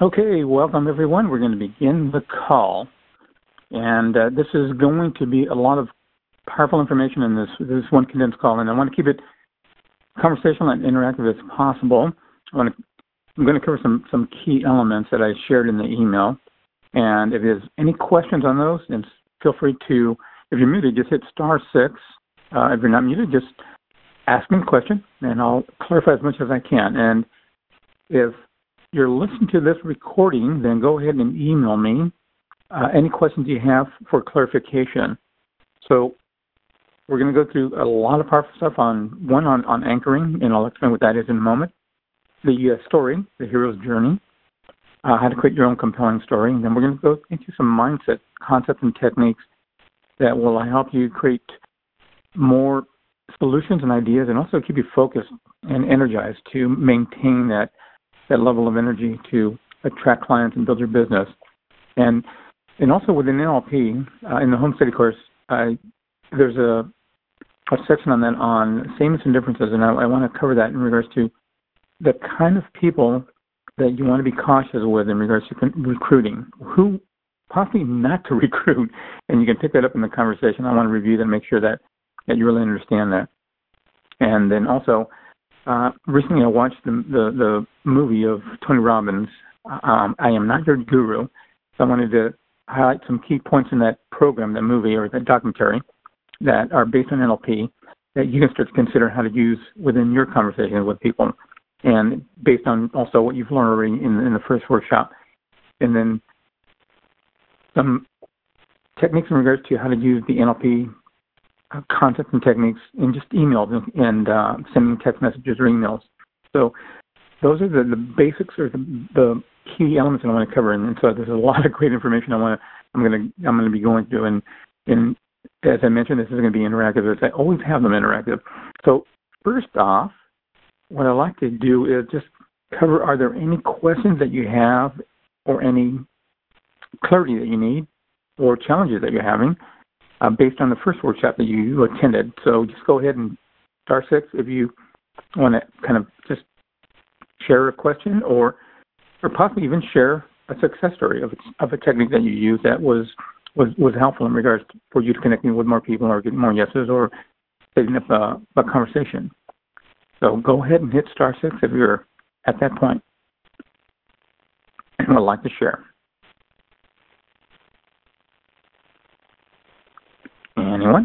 Okay, welcome everyone. We're going to begin the call. And this is going to be a lot of powerful information in this one condensed call. And I want to keep it conversational and interactive as possible. I'm going to cover some key elements that I shared in the email. And if there's any questions on those, then feel free to, if you're muted, just hit *6. If you're not muted, just ask me a question, and I'll clarify as much as I can. And if you're listening to this recording, then go ahead and email me any questions you have for clarification. So we're going to go through a lot of powerful stuff on anchoring, and I'll explain what that is in a moment. The story, the hero's journey, how to create your own compelling story. And then we're going to go into some mindset concepts and techniques that will help you create more solutions and ideas, and also keep you focused and energized to maintain that level of energy to attract clients and build your business. And also within NLP, in the Home Study course, there's a section on that on sameness and differences, and I want to cover that in regards to the kind of people that you want to be cautious with in regards to recruiting, who possibly not to recruit, and you can pick that up in the conversation. I want to review that and make sure that you really understand that. And then also, recently I watched the movie of Tony Robbins, I Am Not Your Guru. So I wanted to highlight some key points in that program, that movie, or that documentary that are based on NLP that you can start to consider how to use within your conversations with people, and based on also what you've learned already in the first workshop. And then some techniques in regards to how to use the NLP concepts and techniques in just emails and sending text messages or emails. So those are the basics, or the key elements that I want to cover. And so there's a lot of great information I'm going to be going through. And as I mentioned, this is going to be interactive, as I always have them interactive. So first off, what I like to do is just cover, are there any questions that you have, or any clarity that you need, or challenges that you're having based on the first workshop that you attended. So just go ahead and *6 if you want to kind of just share a question, or possibly even share a success story of a technique that you used that was helpful in regards for you to connecting with more people, or getting more yeses, or setting up a conversation. So go ahead and hit *6 if you're at that point and would like to share. Anyone?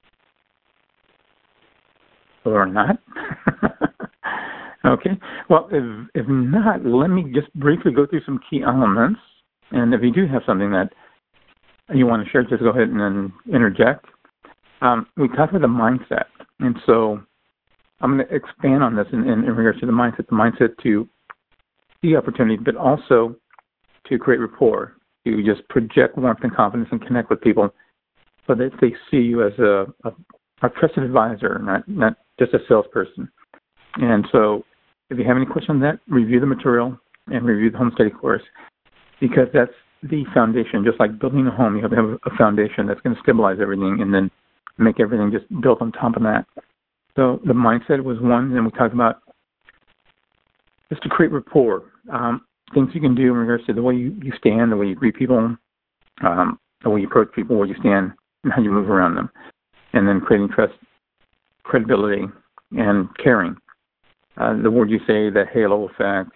Or not? Okay. Well, if not, let me just briefly go through some key elements. And if you do have something that you want to share, just go ahead and then interject. We talked about the mindset. And so I'm going to expand on this in regards to the mindset to see opportunities, but also to create rapport, to just project warmth and confidence and connect with people, so that they see you as a trusted advisor, not just a salesperson. And so if you have any questions on that, review the material and review the Home Study course, because that's the foundation. Just like building a home, you have to have a foundation that's going to stabilize everything and then make everything just built on top of that. So the mindset was one, and we talked about just to create rapport, things you can do in regards to the way you stand, the way you greet people, the way you approach people, where you stand, and how you move around them, and then creating trust, credibility, and caring. The word you say, the halo effect,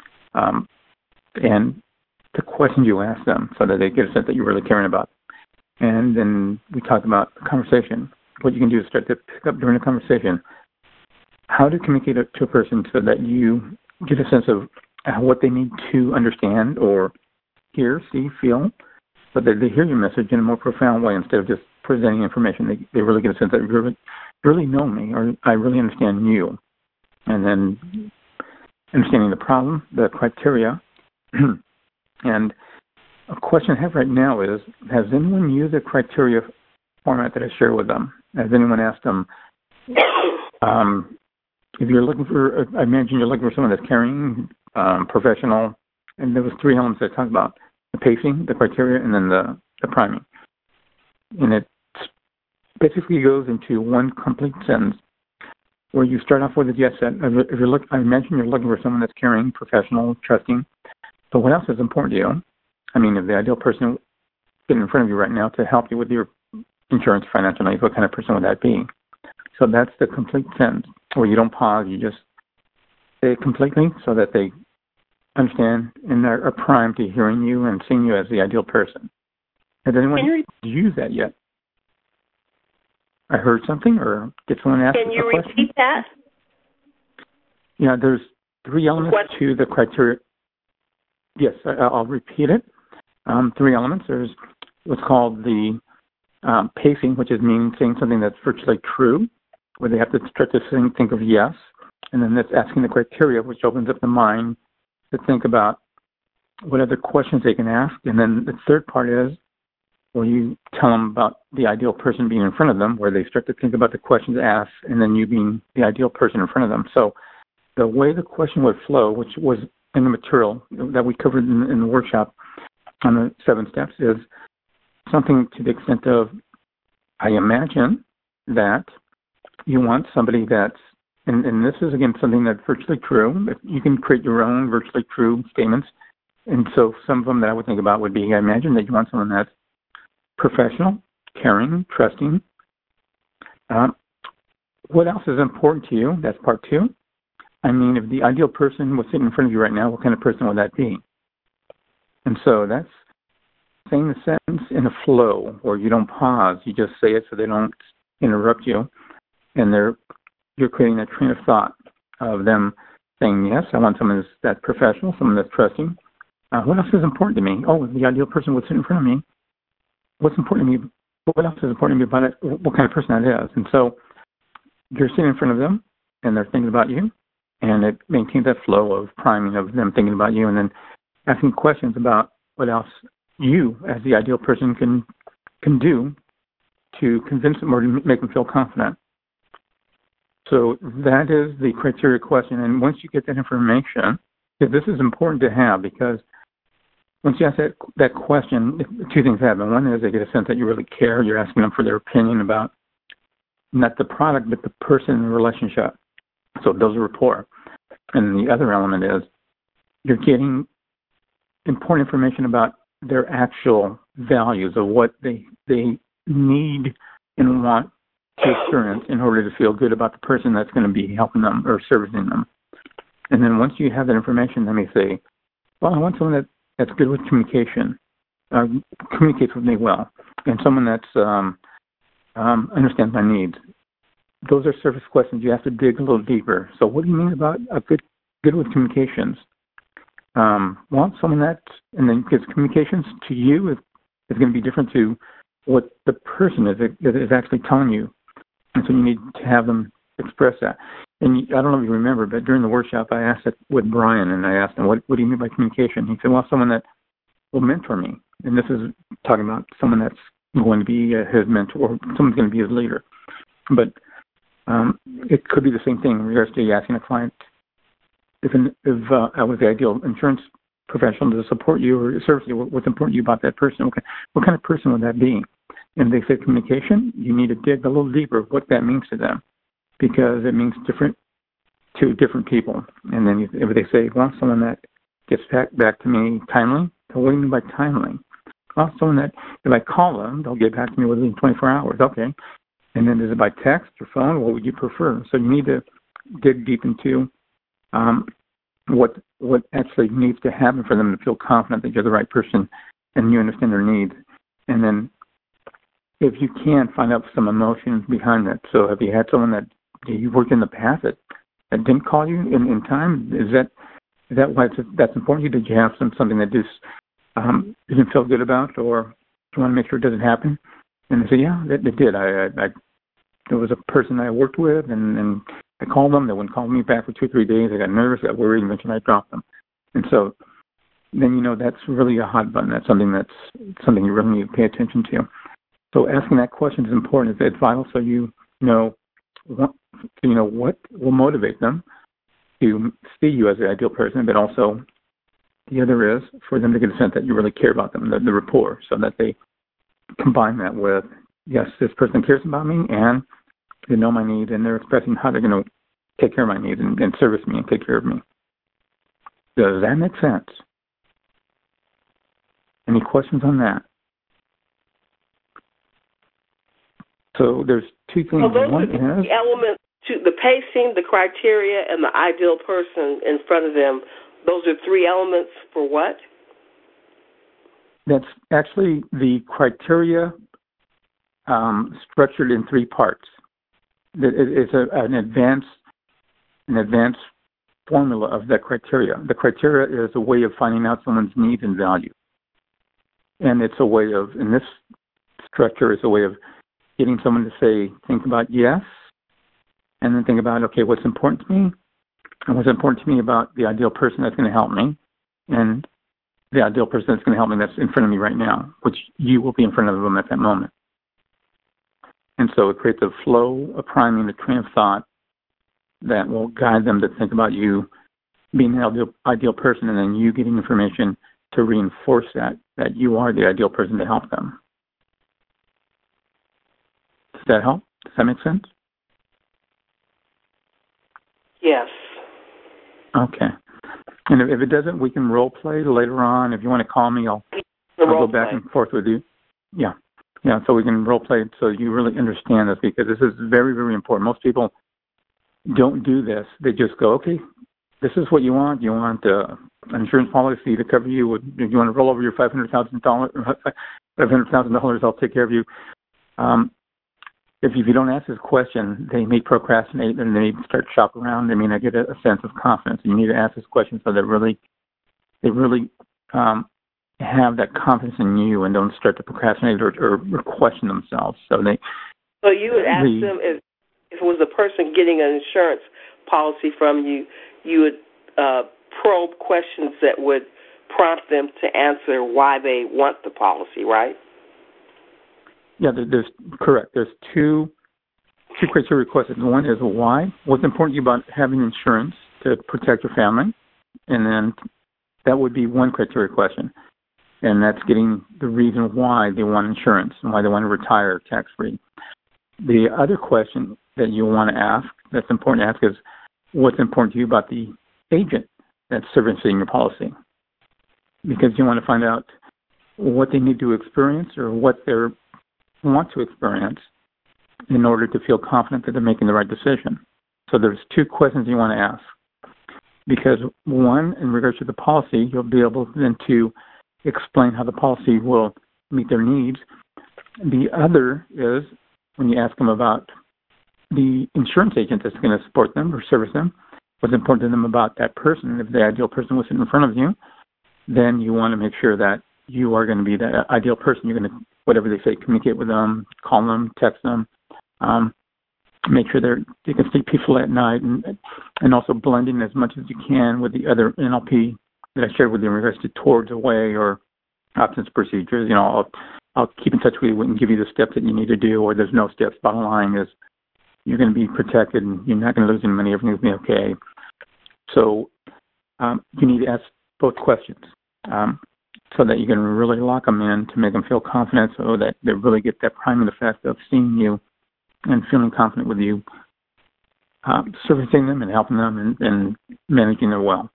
and the questions you ask them, so that they get a sense that you're really caring about. And then we talked about conversation. What you can do is start to pick up during a conversation how to communicate it to a person so that you get a sense of what they need to understand or hear, see, feel, so that they hear your message in a more profound way instead of just presenting information. They really get a sense that you really know me, or I really understand you. And then understanding the problem, the criteria. And a question I have right now is, has anyone used the criteria format that I share with them? Has anyone asked them, if you're looking for, I imagine you're looking for someone that's caring, professional, and there was 3 elements I talked about: the pacing, the criteria, and then the priming. And it basically goes into one complete sentence where you start off with a yes set. If I imagine you're looking for someone that's caring, professional, trusting, But what else is important to you? I mean, if the ideal person sitting in front of you right now to help you with your insurance financial needs, what kind of person would that be? So that's the complete sentence where you don't pause, you just say it completely so that they understand and are primed to hearing you and seeing you as the ideal person. Has anyone used that yet? I heard something, or did someone ask a question? Can you repeat that? Yeah, there's 3 elements to the criteria. Yes, I'll repeat it. 3 elements. There's what's called the pacing, which is saying something that's virtually true, where they have to start to think of yes. And then that's asking the criteria, which opens up the mind to think about what other questions they can ask. And then the third part is where you tell them about the ideal person being in front of them, where they start to think about the questions asked, and then you being the ideal person in front of them. So the way the question would flow, which was in the material that we covered in the workshop on the 7 steps, is something to the extent of, I imagine that you want somebody that's, and this is, again, something that's virtually true. You can create your own virtually true statements. And so some of them that I would think about would be, I imagine that you want someone that's professional, caring, trusting. What else is important to you? That's part 2. I mean, if the ideal person was sitting in front of you right now, what kind of person would that be? And so that's saying the sentence in a flow, or you don't pause. You just say it so they don't interrupt you. And you're creating that train of thought of them saying, yes, I want someone that's professional, someone that's trusting. What else is important to me? Oh, the ideal person would sit in front of me. What's important to me? What else is important to me about it? What kind of person that is? And so you're sitting in front of them, and they're thinking about you, and it maintains that flow of priming of them thinking about you, and then asking questions about what else you, as the ideal person, can do to convince them or to make them feel confident. So that is the criteria question. And once you get that information, this is important to have, because once you ask that question, 2 things happen. One is they get a sense that you really care. You're asking them for their opinion about not the product, but the person in the relationship. So it builds a rapport. And the other element is you're getting important information about their actual values of what they need and want to experience in order to feel good about the person that's going to be helping them or servicing them. And then once you have that information, let me say, well, I want someone that's good with communication, communicates with me well, and someone that's understands my needs. Those are surface questions. You have to dig a little deeper. So what do you mean about a good with communications? Well, someone and then gives communications to you is going to be different to what the person is actually telling you. And so you need to have them express that. And I don't know if you remember, but during the workshop, I asked it with Brian, and I asked him, what do you mean by communication? He said, well, someone that will mentor me. And this is talking about someone that's going to be his mentor, or someone's going to be his leader. But it could be the same thing in regards to asking a client, if I was the ideal insurance professional to support you or service you, what's important to you about that person? What kind of person would that be? And they say communication, you need to dig a little deeper what that means to them, because it means different to different people. And then if they say, well, someone that gets back to me timely, so what do you mean by timely? Well, someone that if I call them, they'll get back to me within 24 hours. Okay. And then is it by text or phone? What would you prefer? So you need to dig deep into what actually needs to happen for them to feel confident that you're the right person and you understand their needs. And then if you can, find out some emotions behind that. So have you had someone that you worked in the past that didn't call you in time? Is that why that's important to you? Did you have something that just didn't feel good about, or do you want to make sure it doesn't happen? And they said, yeah, it did. There was a person I worked with, and I called them. They wouldn't call me back for 2 or 3 days. I got nervous, got worried, and eventually I dropped them. And so then, that's really a hot button. That's something you really need to pay attention to. So asking that question is important. It's vital, so you know what will motivate them to see you as the ideal person, but also the other is for them to get a sense that you really care about them, the rapport, so that they combine that with, yes, this person cares about me, and they know my needs, and they're expressing how they're going to take care of my needs and service me and take care of me. Does that make sense? Any questions on that? So there's two things. Well, those One are the elements to the pacing, the criteria, and the ideal person in front of them. Those are three elements for what? That's actually the criteria structured in three parts. It's an advanced formula of that criteria. The criteria is a way of finding out someone's needs and value. And it's a way of, in this structure, is a way of getting someone to say, think about yes, and then think about, okay, what's important to me, and what's important to me about the ideal person that's going to help me, and the ideal person that's going to help me that's in front of me right now, which you will be in front of them at that moment. And so it creates a flow, a priming, a train of thought that will guide them to think about you being the ideal person, and then you getting information to reinforce that you are the ideal person to help them. Does that help? Does that make sense? Yes. Okay. And if it doesn't, we can role play later on. If you want to call me, I'll go back and forth with you. Yeah. Yeah, so we can role play so you really understand this, because this is very, very important. Most people don't do this. They just go, okay, this is what you want. You want an insurance policy to cover you. You want to roll over your $500,000, I'll take care of you. If you don't ask this question, they may procrastinate and they start shop around. They may not get a sense of confidence. You need to ask this question so that they really have that confidence in you and don't start to procrastinate or question themselves. So you would ask them if it was a person getting an insurance policy from you, you would probe questions that would prompt them to answer why they want the policy, right? Yeah, there's correct. There's two criteria questions. One is why. What's important to you about having insurance to protect your family? And then that would be one criteria question. And that's getting the reason why they want insurance and why they want to retire tax-free. The other question that you want to ask, that's important to ask, is what's important to you about the agent that's servicing your policy? Because you want to find out what they need to experience or what they want to experience in order to feel confident that they're making the right decision. So there's two questions you want to ask. Because one, in regards to the policy, you'll be able then to explain how the policy will meet their needs. The other is when you ask them about the insurance agent that's going to support them or service them, what's important to them about that person. If the ideal person was sitting in front of you, then you want to make sure that you are going to be that ideal person. You're going to, whatever they say, communicate with them, call them, text them, make sure they can sleep peacefully at night, and also blending as much as you can with the other NLP that I shared with you in regards to towards, away, or absence procedures. You know, I'll keep in touch with you and give you the steps that you need to do, or there's no steps. Bottom line is you're going to be protected and you're not going to lose any money. Everything's going to be okay. So you need to ask both questions so that you can really lock them in to make them feel confident, so that they really get that priming effect of seeing you and feeling confident with you, servicing them and helping them and managing their wealth.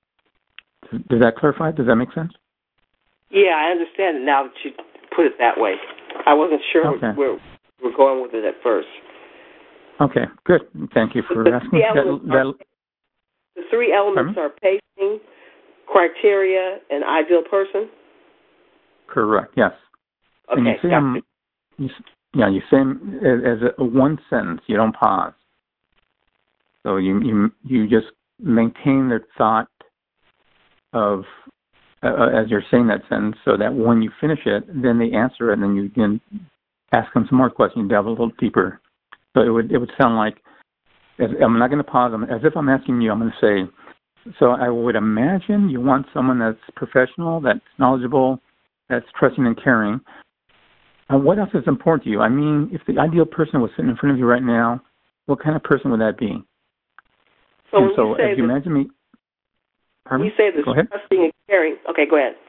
Does that clarify? Does that make sense? Yeah, I understand it now that you put it that way. I wasn't sure where we're going with it at first. Okay, good. Thank you for asking. The three elements are pacing, criteria, and ideal person? Correct, yes. Okay, and you say them as a one sentence. You don't pause. So you just maintain their thought of as you're saying that sentence, so that when you finish it, then they answer it, and then you can ask them some more questions, delve a little deeper. So it would sound like, I'm not going to pause them, as if I'm asking you. I'm going to say, so I would imagine you want someone that's professional, that's knowledgeable, that's trusting and caring. What else is important to you? I mean, if the ideal person was sitting in front of you right now, what kind of person would that be? So as you imagine me... Pardon? You say the trusting and caring. Okay, go ahead.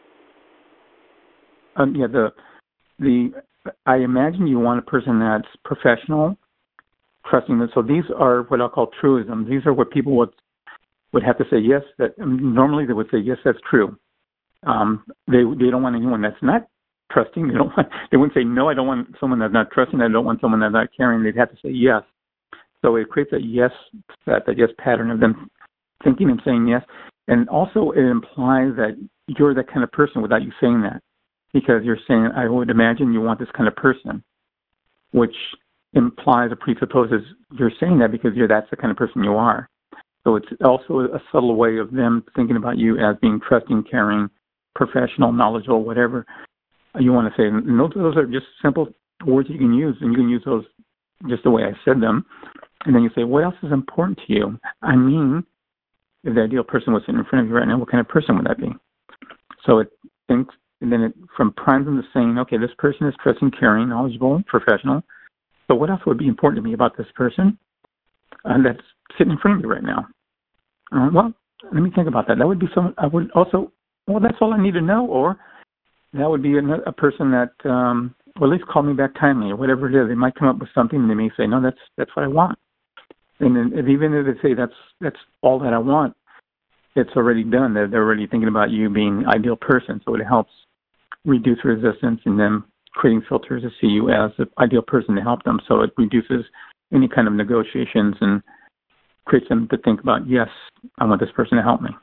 I imagine you want a person that's professional, trusting. So these are what I'll call truisms. These are what people would have to say yes. That normally they would say yes, that's true. They don't want anyone that's not trusting. They wouldn't say, no, I don't want someone that's not trusting. I don't want someone that's not caring. They'd have to say yes. So it creates a yes set, a yes pattern of them thinking and saying yes. And also it implies that you're that kind of person without you saying that, because you're saying, I would imagine you want this kind of person, which implies or presupposes you're saying that because that's the kind of person you are. So it's also a subtle way of them thinking about you as being trusting, caring, professional, knowledgeable, whatever you want to say. And those are just simple words you can use, and you can use those just the way I said them. And then you say, what else is important to you? I mean, if the ideal person was sitting in front of you right now, what kind of person would that be? So it thinks, and then it from primes them to saying, okay, this person is trusting, caring, knowledgeable, professional. So what else would be important to me about this person that's sitting in front of me right now? Well, let me think about that. That would be someone I would also, well, that's all I need to know. Or that would be a person that will at least call me back timely, or whatever it is. They might come up with something, and they may say, no, that's what I want. And then even if they say that's all that I want, it's already done. They're already thinking about you being the ideal person. So it helps reduce resistance and then creating filters to see you as the ideal person to help them. So it reduces any kind of negotiations and creates them to think about, yes, I want this person to help me.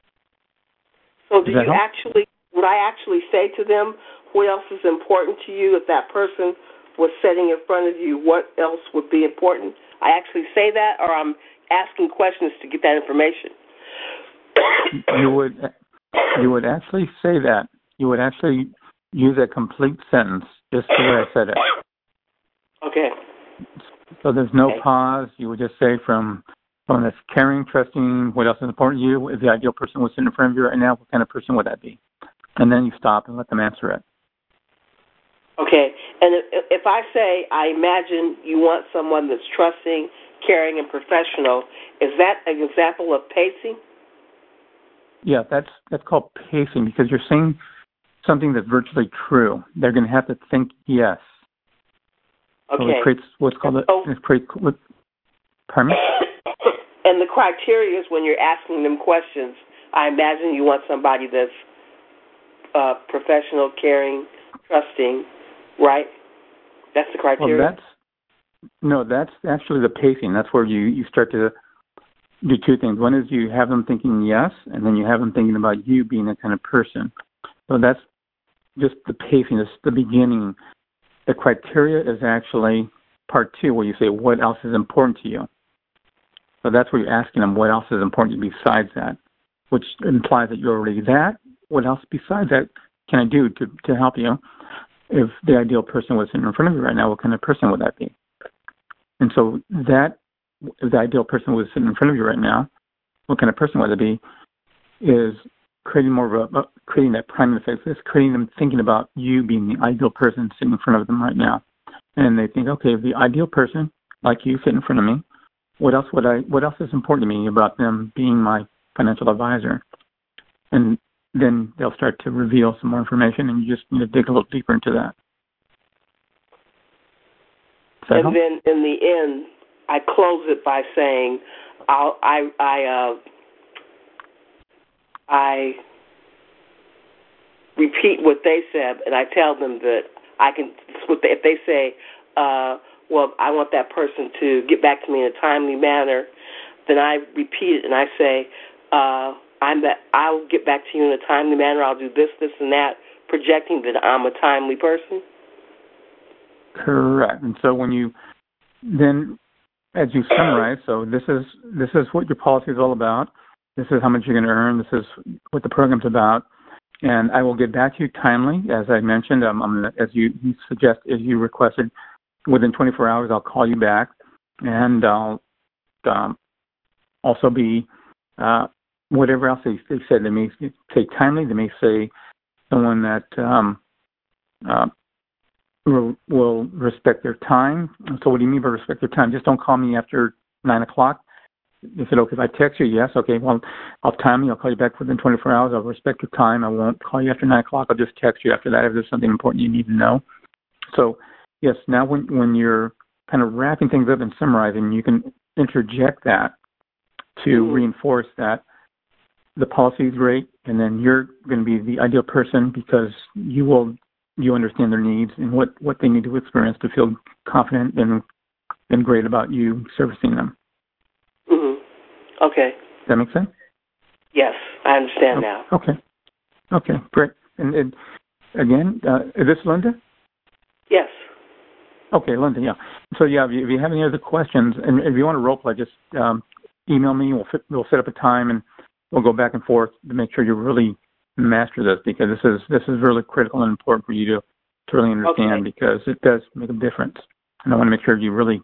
So would I actually say to them, what else is important to you? If that person was sitting in front of you, what else would be important? I actually say that, or I'm asking questions to get that information? You would actually say that. You would actually use a complete sentence, just the way I said it. Okay. So there's no pause. You would just say from someone that's caring, trusting, what else is important to you? If the ideal person was sitting in front of you right now, what kind of person would that be? And then you stop and let them answer it. Okay. And if I say, I imagine you want someone that's trusting, caring, and professional, is that an example of pacing? Yeah, that's called pacing, because you're saying something that's virtually true. They're going to have to think yes. Okay. So it creates what's called pardon me? And the criteria is when you're asking them questions, I imagine you want somebody that's professional, caring, trusting, right? That's the criteria? Well, that's actually the pacing. That's where you start to do two things. One is you have them thinking yes, and then you have them thinking about you being that kind of person. So that's just the pacing. It's the beginning. The criteria is actually part two, where you say, what else is important to you? So that's where you're asking them, what else is important to you besides that, which implies that you're already that. What else besides that can I do to help you? If the ideal person was sitting in front of you right now, what kind of person would that be? And so that, if the ideal person was sitting in front of you right now, what kind of person would it be, is creating more of creating that priming effect. It's creating them thinking about you being the ideal person sitting in front of them right now. And they think, okay, if the ideal person, like you, sitting in front of me, what else is important to me about them being my financial advisor? And then they'll start to reveal some more information, and you just need to dig a little deeper into that. And then in the end, I close it by saying, I repeat what they said, and I tell them that I can. If they say, "Well, I want that person to get back to me in a timely manner," then I repeat it and I say, I'll get back to you in a timely manner. I'll do this, this, and that, projecting that I'm a timely person. Correct. And so when you then, as you summarize, so this is what your policy is all about. This is how much you're going to earn. This is what the program's about. And I will get back to you timely, as I mentioned. As you suggest, as you requested, within 24 hours, I'll call you back, and I'll also be whatever else they said. They may say timely. They may say someone that will respect their time. So what do you mean by respect their time? Just don't call me after 9 o'clock. They said, okay, if I text you, yes, okay, well, I'll time you. I'll call you back within 24 hours. I'll respect your time. I won't call you after 9 o'clock. I'll just text you after that if there's something important you need to know. So, yes, now when you're kind of wrapping things up and summarizing, you can interject that to reinforce that the policy is great, and then you're going to be the ideal person because you understand their needs and what they need to experience to feel confident and great about you servicing them. Mm-hmm. Okay. Does that make sense? Yes, I understand now. Okay, great. And again, is this Linda? Yes. Okay, Linda, yeah. So, yeah, if you have any other questions, and if you want to role play, just email me. We'll set up a time, and we'll go back and forth to make sure you really master this, because this is really critical and important for you to really understand, because it does make a difference. And I want to make sure you really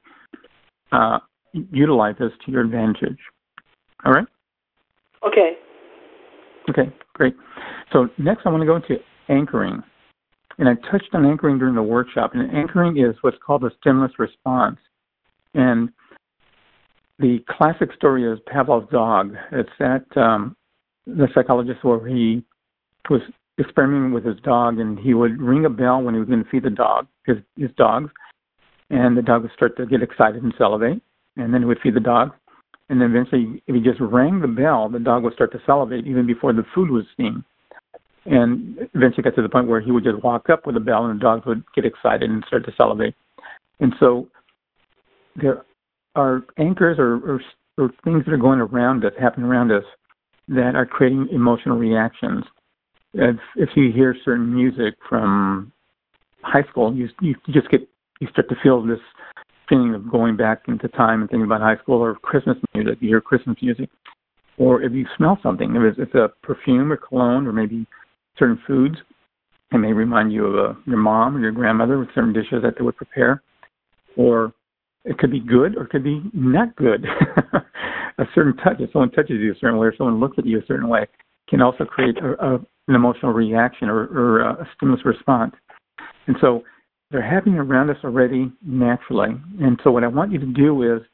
utilize this to your advantage. All right? Okay. Okay, great. So next I want to go into anchoring. And I touched on anchoring during the workshop. And anchoring is what's called a stimulus response. And the classic story is Pavlov's dog. It's that the psychologist where he was experimenting with his dog, and he would ring a bell when he was going to feed the dog, his dogs, and the dog would start to get excited and salivate, and then he would feed the dog. And then eventually, if he just rang the bell, the dog would start to salivate even before the food was seen. And eventually got to the point where he would just walk up with a bell and the dogs would get excited and start to salivate. And so there are anchors or things that are going around us, happening around us, that are creating emotional reactions. If you hear certain music from high school, you start to feel this feeling of going back into time and thinking about high school, or Christmas music. You hear Christmas music. Or if you smell something, if it's a perfume or cologne or maybe certain foods, it may remind you of your mom or your grandmother with certain dishes that they would prepare. Or it could be good or it could be not good. A certain touch, if someone touches you a certain way or someone looks at you a certain way, can also create an emotional reaction or a stimulus response. And so they're happening around us already naturally. And so what I want you to do is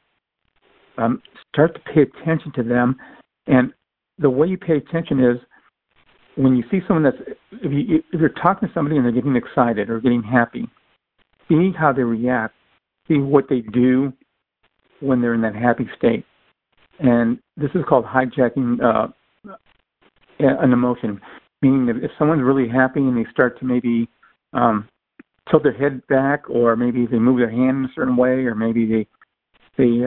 start to pay attention to them. And the way you pay attention is when you see someone if you're talking to somebody and they're getting excited or getting happy, see how they react, see what they do when they're in that happy state. And this is called hijacking an emotion, meaning that if someone's really happy and they start to maybe tilt their head back, or maybe they move their hand in a certain way, or maybe they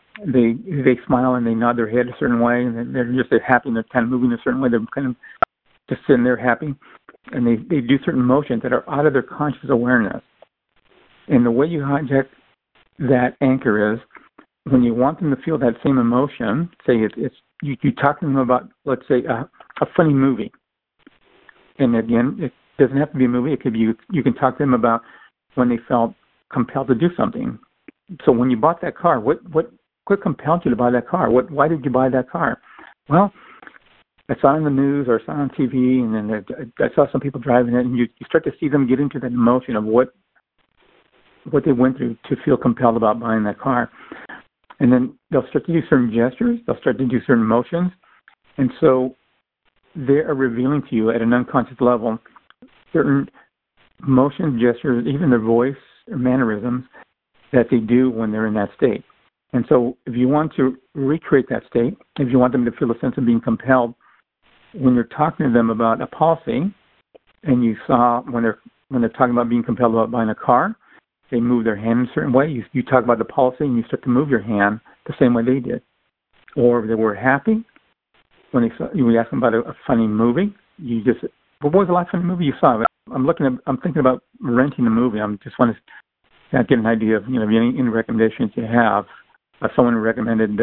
smile and they nod their head a certain way, and they're just happy and they're kind of moving a certain way. They're kind of just sitting there happy, and they do certain motions that are out of their conscious awareness. And the way you hijack that anchor is when you want them to feel that same emotion. Say you talk to them about, let's say, a funny movie. And again, it doesn't have to be a movie. It could be you can talk to them about when they felt compelled to do something. So when you bought that car, what compelled you to buy that car? Why did you buy that car? Well, I saw it in the news or I saw it on TV, and then I saw some people driving it, and you start to see them get into that emotion of what they went through to feel compelled about buying that car. And then they'll start to do certain gestures. They'll start to do certain motions. And so they are revealing to you at an unconscious level certain motions, gestures, even their voice or mannerisms that they do when they're in that state. And so if you want to recreate that state, if you want them to feel a sense of being compelled, when you're talking to them about a policy, and you saw when they're talking about being compelled about buying a car, they move their hand in a certain way. You talk about the policy, and you start to move your hand the same way they did. Or if they were happy, when you ask them about a funny movie, what was the last funny movie you saw? I'm thinking about renting a movie. I just want to get an idea of any recommendations you have. Someone recommended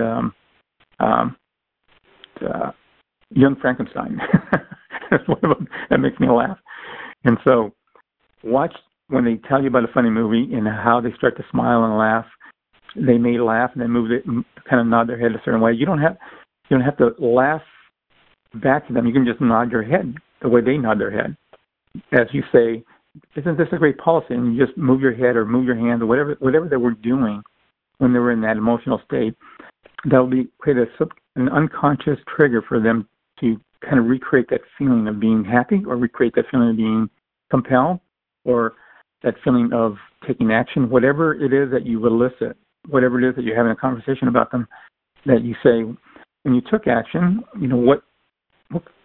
Young Frankenstein. That's one of them that makes me laugh. And so watch when they tell you about a funny movie and how they start to smile and laugh. They may laugh and then move it, kind of nod their head a certain way. You don't have to laugh back to them. You can just nod your head the way they nod their head. As you say, isn't this a great policy? And you just move your head or move your hand or whatever they were doing when they were in that emotional state. That'll create an unconscious trigger for them to kind of recreate that feeling of being happy, or recreate that feeling of being compelled, or that feeling of taking action, whatever it is that you elicit, whatever it is that you're having a conversation about them, that you say, when you took action,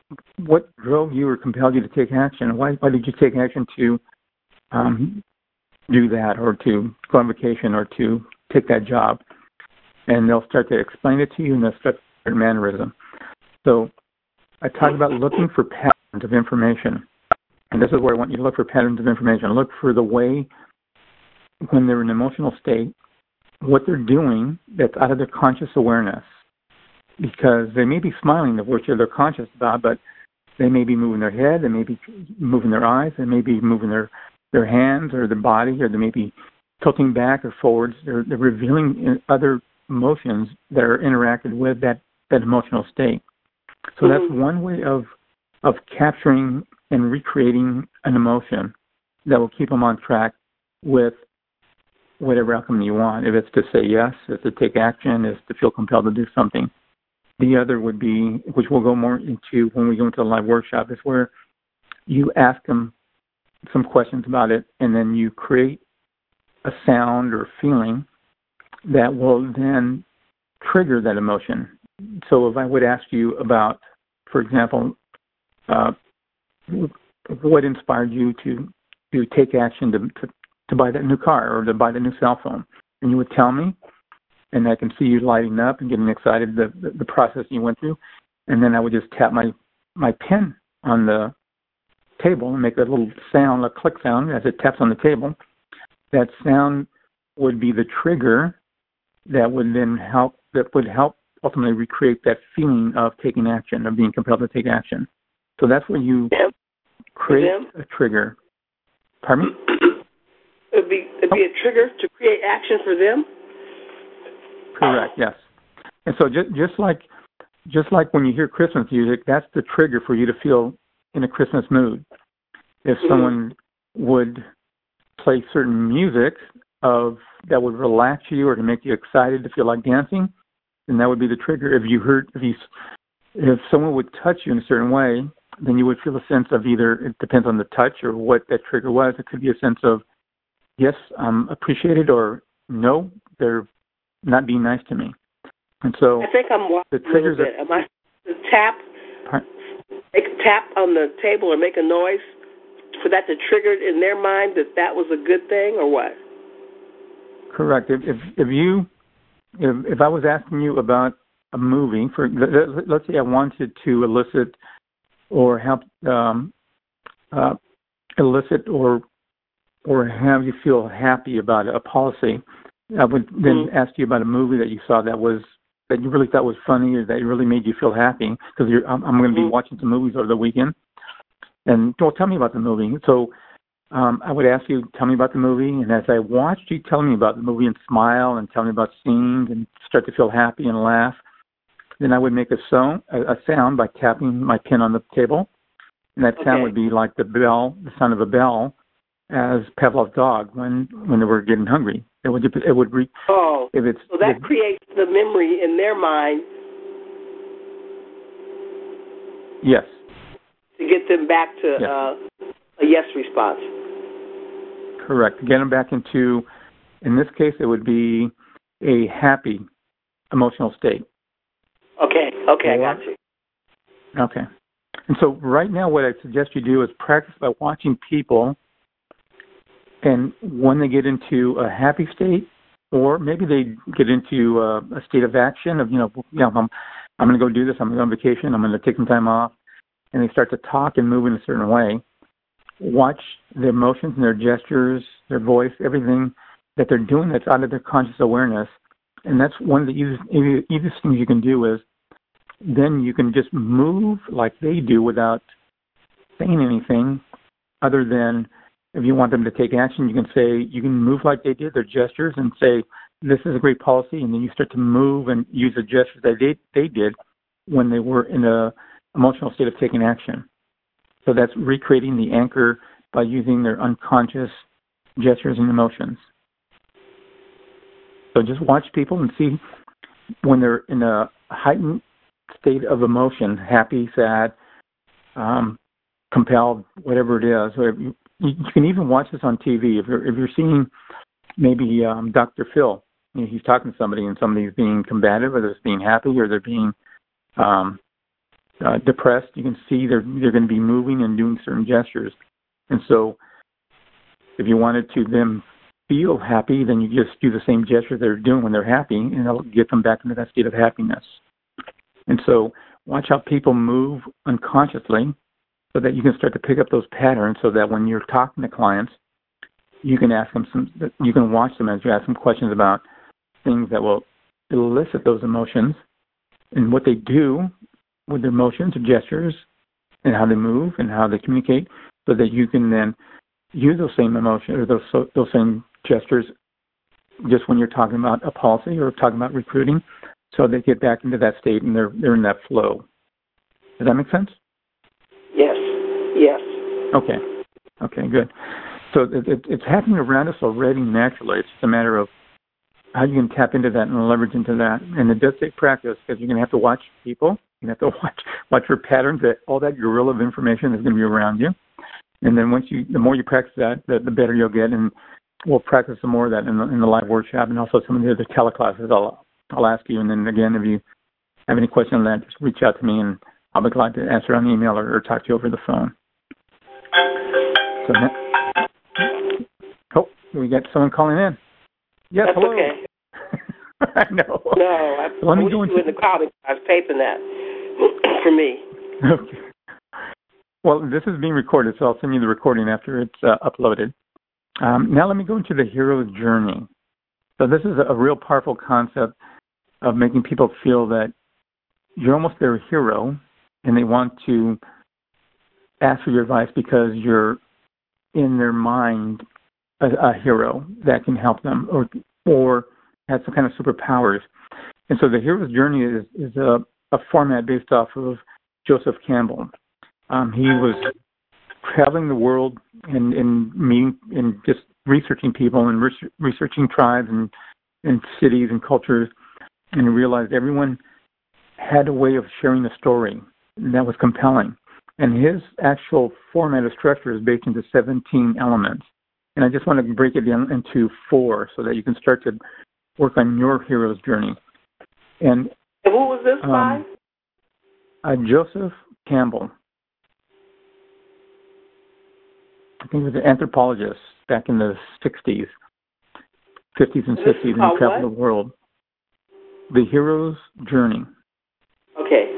what drove you or compelled you to take action? Why did you take action to do that, or to go on vacation, or to take that job? And they'll start to explain it to you, and they'll start their mannerism. So I talk about looking for patterns of information. And this is where I want you to look for patterns of information. Look for the way, when they're in an emotional state, what they're doing that's out of their conscious awareness. Because they may be smiling, which they're conscious about, but they may be moving their head, they may be moving their eyes, they may be moving their hands or their body, or they may be tilting back or forwards. They're revealing other emotions that are interacted with that emotional state. So that's one way of capturing and recreating an emotion that will keep them on track with whatever outcome you want. If it's to say yes, if it's to take action, if it's to feel compelled to do something. The other would be, which we'll go more into when we go into the live workshop, is where you ask them some questions about it, and then you create a sound or feeling that will then trigger that emotion. So if I would ask you about, for example, what inspired you to take action to buy that new car or to buy the new cell phone, and you would tell me, and I can see you lighting up and getting excited, the process you went through, and then I would just tap my pen on the table and make a little sound, a click sound as it taps on the table. That sound would be the trigger that would help ultimately recreate that feeling of taking action, of being compelled to take action. So that's where you create a trigger. Pardon me? It'd be a trigger to create action for them? Correct, yes. And so just like when you hear Christmas music, that's the trigger for you to feel in a Christmas mood. If someone would play certain music that would relax you or to make you excited to feel like dancing, then that would be the trigger. If someone would touch you in a certain way, then you would feel a sense of either, it depends on the touch or what that trigger was. It could be a sense of, yes, I'm appreciated, or no, they're not being nice to me. And so I think I'm watching the triggers a little bit. Am I to tap on the table or make a noise for that to trigger in their mind that was a good thing, or what? Correct. If I was asking you about a movie, let's say I wanted to elicit or help elicit or have you feel happy about a policy, I would then ask you about a movie that you saw that you really thought was funny, or that really made you feel happy, because I'm going to be watching some movies over the weekend. And tell me about the movie. So I would ask you, tell me about the movie, and as I watched you tell me about the movie and smile and tell me about scenes and start to feel happy and laugh, then I would make a sound by tapping my pen on the table, and that sound would be like the sound of a bell, as Pavlov's dog when they were getting hungry. So that creates the memory in their mind. Yes. To get them back to a yes response. Correct. Get them back into, in this case, it would be a happy emotional state. Okay, I got you. Okay. And so right now what I suggest you do is practice by watching people, and when they get into a happy state, or maybe they get into a state of action of, I'm going to go do this, I'm going to go on vacation, I'm going to take some time off, and they start to talk and move in a certain way, watch their emotions and their gestures, their voice, everything that they're doing that's out of their conscious awareness. And that's one of the easiest things you can do is then you can just move like they do without saying anything other than, if you want them to take action, you can move like they did, their gestures, and say, this is a great policy, and then you start to move and use the gestures that they did when they were in a emotional state of taking action. So that's recreating the anchor by using their unconscious gestures and emotions. So just watch people and see when they're in a heightened state of emotion, happy, sad, compelled, whatever it is. You can even watch this on TV. If you're seeing maybe Dr. Phil, he's talking to somebody and somebody's being combative, or they're being happy, or they're being depressed, you can see they're going to be moving and doing certain gestures. And so if you wanted to them feel happy, then you just do the same gesture they're doing when they're happy, and it'll get them back into that state of happiness. And so watch how people move unconsciously so that you can start to pick up those patterns, so that when you're talking to clients, you can ask them you can watch them as you ask them questions about things that will elicit those emotions and what they do with their emotions or gestures and how they move and how they communicate, so that you can then use those same emotions or those same gestures just when you're talking about a policy or talking about recruiting, so they get back into that state and they're in that flow. Does that make sense? Yes. Yes. Okay, good. So it's happening around us already naturally. It's just a matter of how you can tap into that and leverage into that. And it does take practice, because you're going to have to watch people. You have to watch for patterns. That all that gorilla of information is going to be around you. And then the more you practice that, the better you'll get. And we'll practice some more of that in the live workshop, and also some of the other teleclasses I'll ask you. And then again, if you have any question on that, just reach out to me, and I'll be glad to answer on email or talk to you over the phone. So, we got someone calling in. Yes, that's hello. Okay. I know. No, I wish you wouldn't have called me. I was taping that for me. Okay. Well, this is being recorded, so I'll send you the recording after it's uploaded. Now let me go into the hero's journey. So this is a real powerful concept of making people feel that you're almost their hero, and they want to ask for your advice because you're in their mind a hero that can help them or has some kind of superpowers. And so the hero's journey is a format based off of Joseph Campbell. He was traveling the world and meeting and just researching people and researching tribes and cities and cultures, and he realized everyone had a way of sharing the story that was compelling. And his actual format of structure is based into 17 elements. And I just want to break it down into 4 so that you can start to work on your hero's journey. And who was this by? Joseph Campbell. I think he was an anthropologist back in the 60s, 50s and 60s, and he traveled the world. The Hero's Journey. Okay.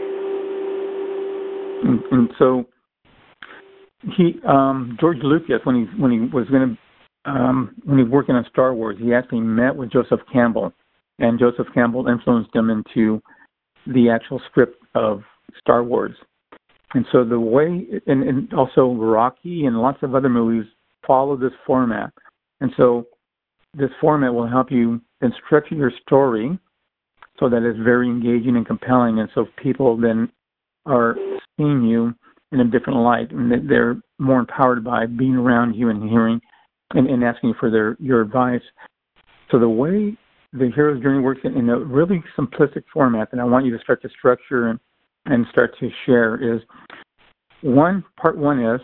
And so he, George Lucas, when he was working on Star Wars, he actually met with Joseph Campbell, and Joseph Campbell influenced him into the actual script of Star Wars. And so the way, and also Rocky and lots of other movies follow this format. And so this format will help you then structure your story so that it's very engaging and compelling. And so people then are seeing you in a different light, and they're more empowered by being around you and hearing and asking for your advice. So the way the hero's journey works in a really simplistic format that I want you to start to structure and start to share is part one is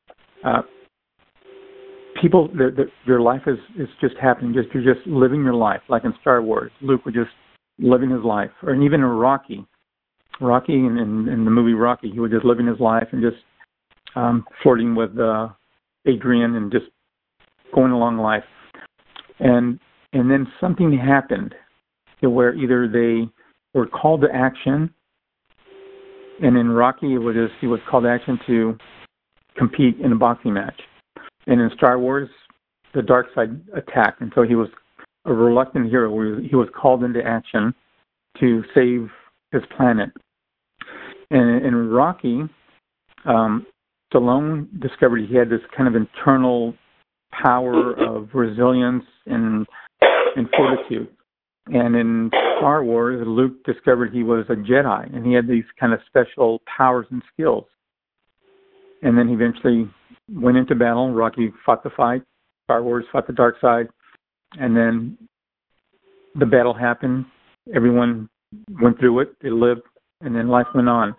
people, their life is just happening. You're just living your life, like in Star Wars. Luke was just living his life, or even in Rocky in the movie Rocky, he was just living his life and just flirting with Adrian and just going along life. And then something happened where either they were called to action, and in Rocky he was called to action to compete in a boxing match. And in Star Wars, the dark side attacked, and so he was a reluctant hero. He was called into action to save his planet. And in Rocky, Stallone discovered he had this kind of internal power of resilience and fortitude. And in Star Wars, Luke discovered he was a Jedi, and he had these kind of special powers and skills. And then he eventually went into battle. Rocky fought the fight. Star Wars fought the dark side. And then the battle happened. Everyone went through it. They lived. And then life went on.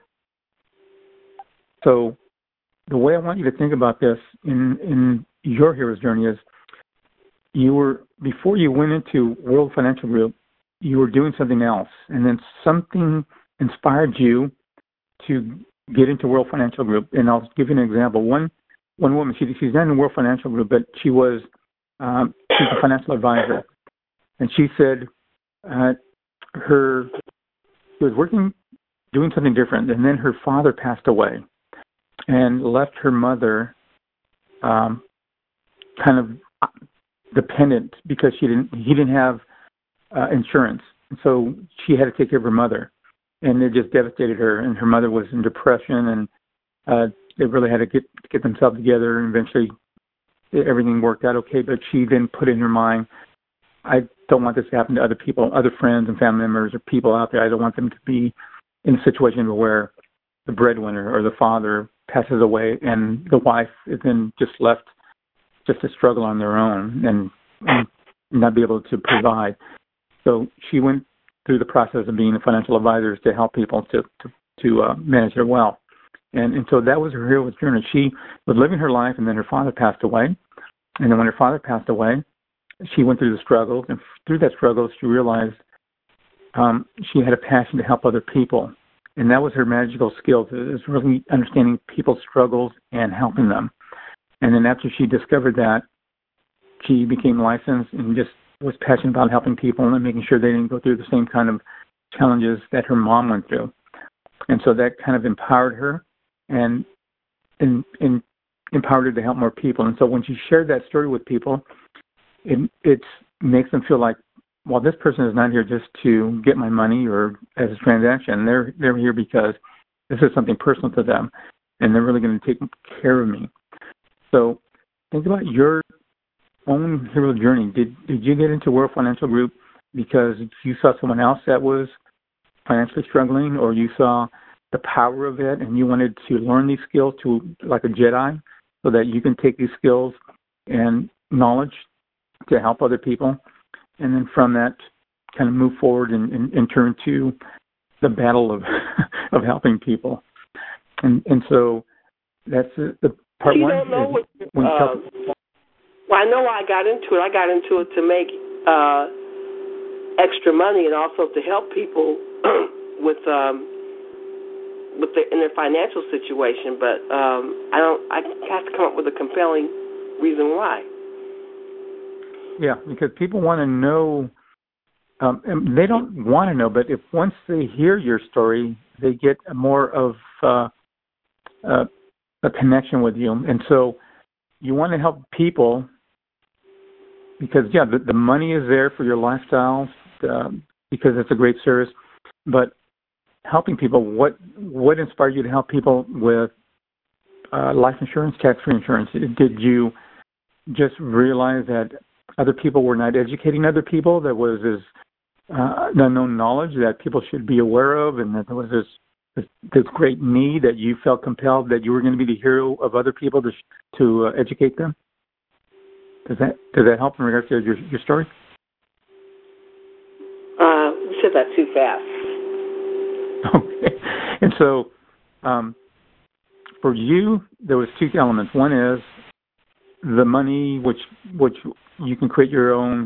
So the way I want you to think about this in your hero's journey is before you went into World Financial Group, you were doing something else. And then something inspired you to get into World Financial Group. And I'll give you an example. One woman, she's not in World Financial Group, but she's a financial advisor. And she said she was working, doing something different, and then her father passed away and left her mother kind of dependent because he didn't have insurance. And so she had to take care of her mother, and it just devastated her. And her mother was in depression, and they really had to get themselves together. And eventually, everything worked out okay. But she then put in her mind, I don't want this to happen to other people, other friends and family members or people out there. I don't want them to be in a situation where the breadwinner or the father passes away and the wife is then just left just to struggle on their own and not be able to provide. So she went through the process of being a financial advisor to help people to manage their wealth. And so that was her hero's journey. She was living her life, and then her father passed away. And then when her father passed away, she went through the struggles. And through that struggle, she realized she had a passion to help other people. And that was her magical skill, is really understanding people's struggles and helping them. And then after she discovered that, she became licensed and just was passionate about helping people and making sure they didn't go through the same kind of challenges that her mom went through. And so that kind of empowered her and empowered her to help more people. And so when she shared that story with people, it makes them feel like, well, this person is not here just to get my money or as a transaction. They're here because this is something personal to them, and they're really going to take care of me. So think about your own hero journey. Did you get into World Financial Group because you saw someone else that was financially struggling, or you saw the power of it and you wanted to learn these skills to like a Jedi so that you can take these skills and knowledge to help other people, and then from that kind of move forward and turn to the battle of of helping people. And so that's the part you one. Don't know well, I know I got into it. I got into it to make extra money and also to help people with in their financial situation. But I have to come up with a compelling reason why. Yeah, because people want to know. And they don't want to know, but if once they hear your story, they get more of a connection with you. And so you want to help people because, yeah, the money is there for your lifestyle because it's a great service. But helping people, what inspired you to help people with life insurance, tax-free insurance? Did you just realize that other people were not educating other people? There was this unknown knowledge that people should be aware of, and that there was this great need that you felt compelled that you were going to be the hero of other people to educate them? Does that help in regards to your story? You said that too fast. Okay. And so for you, there was two elements. One is the money, which you can create your own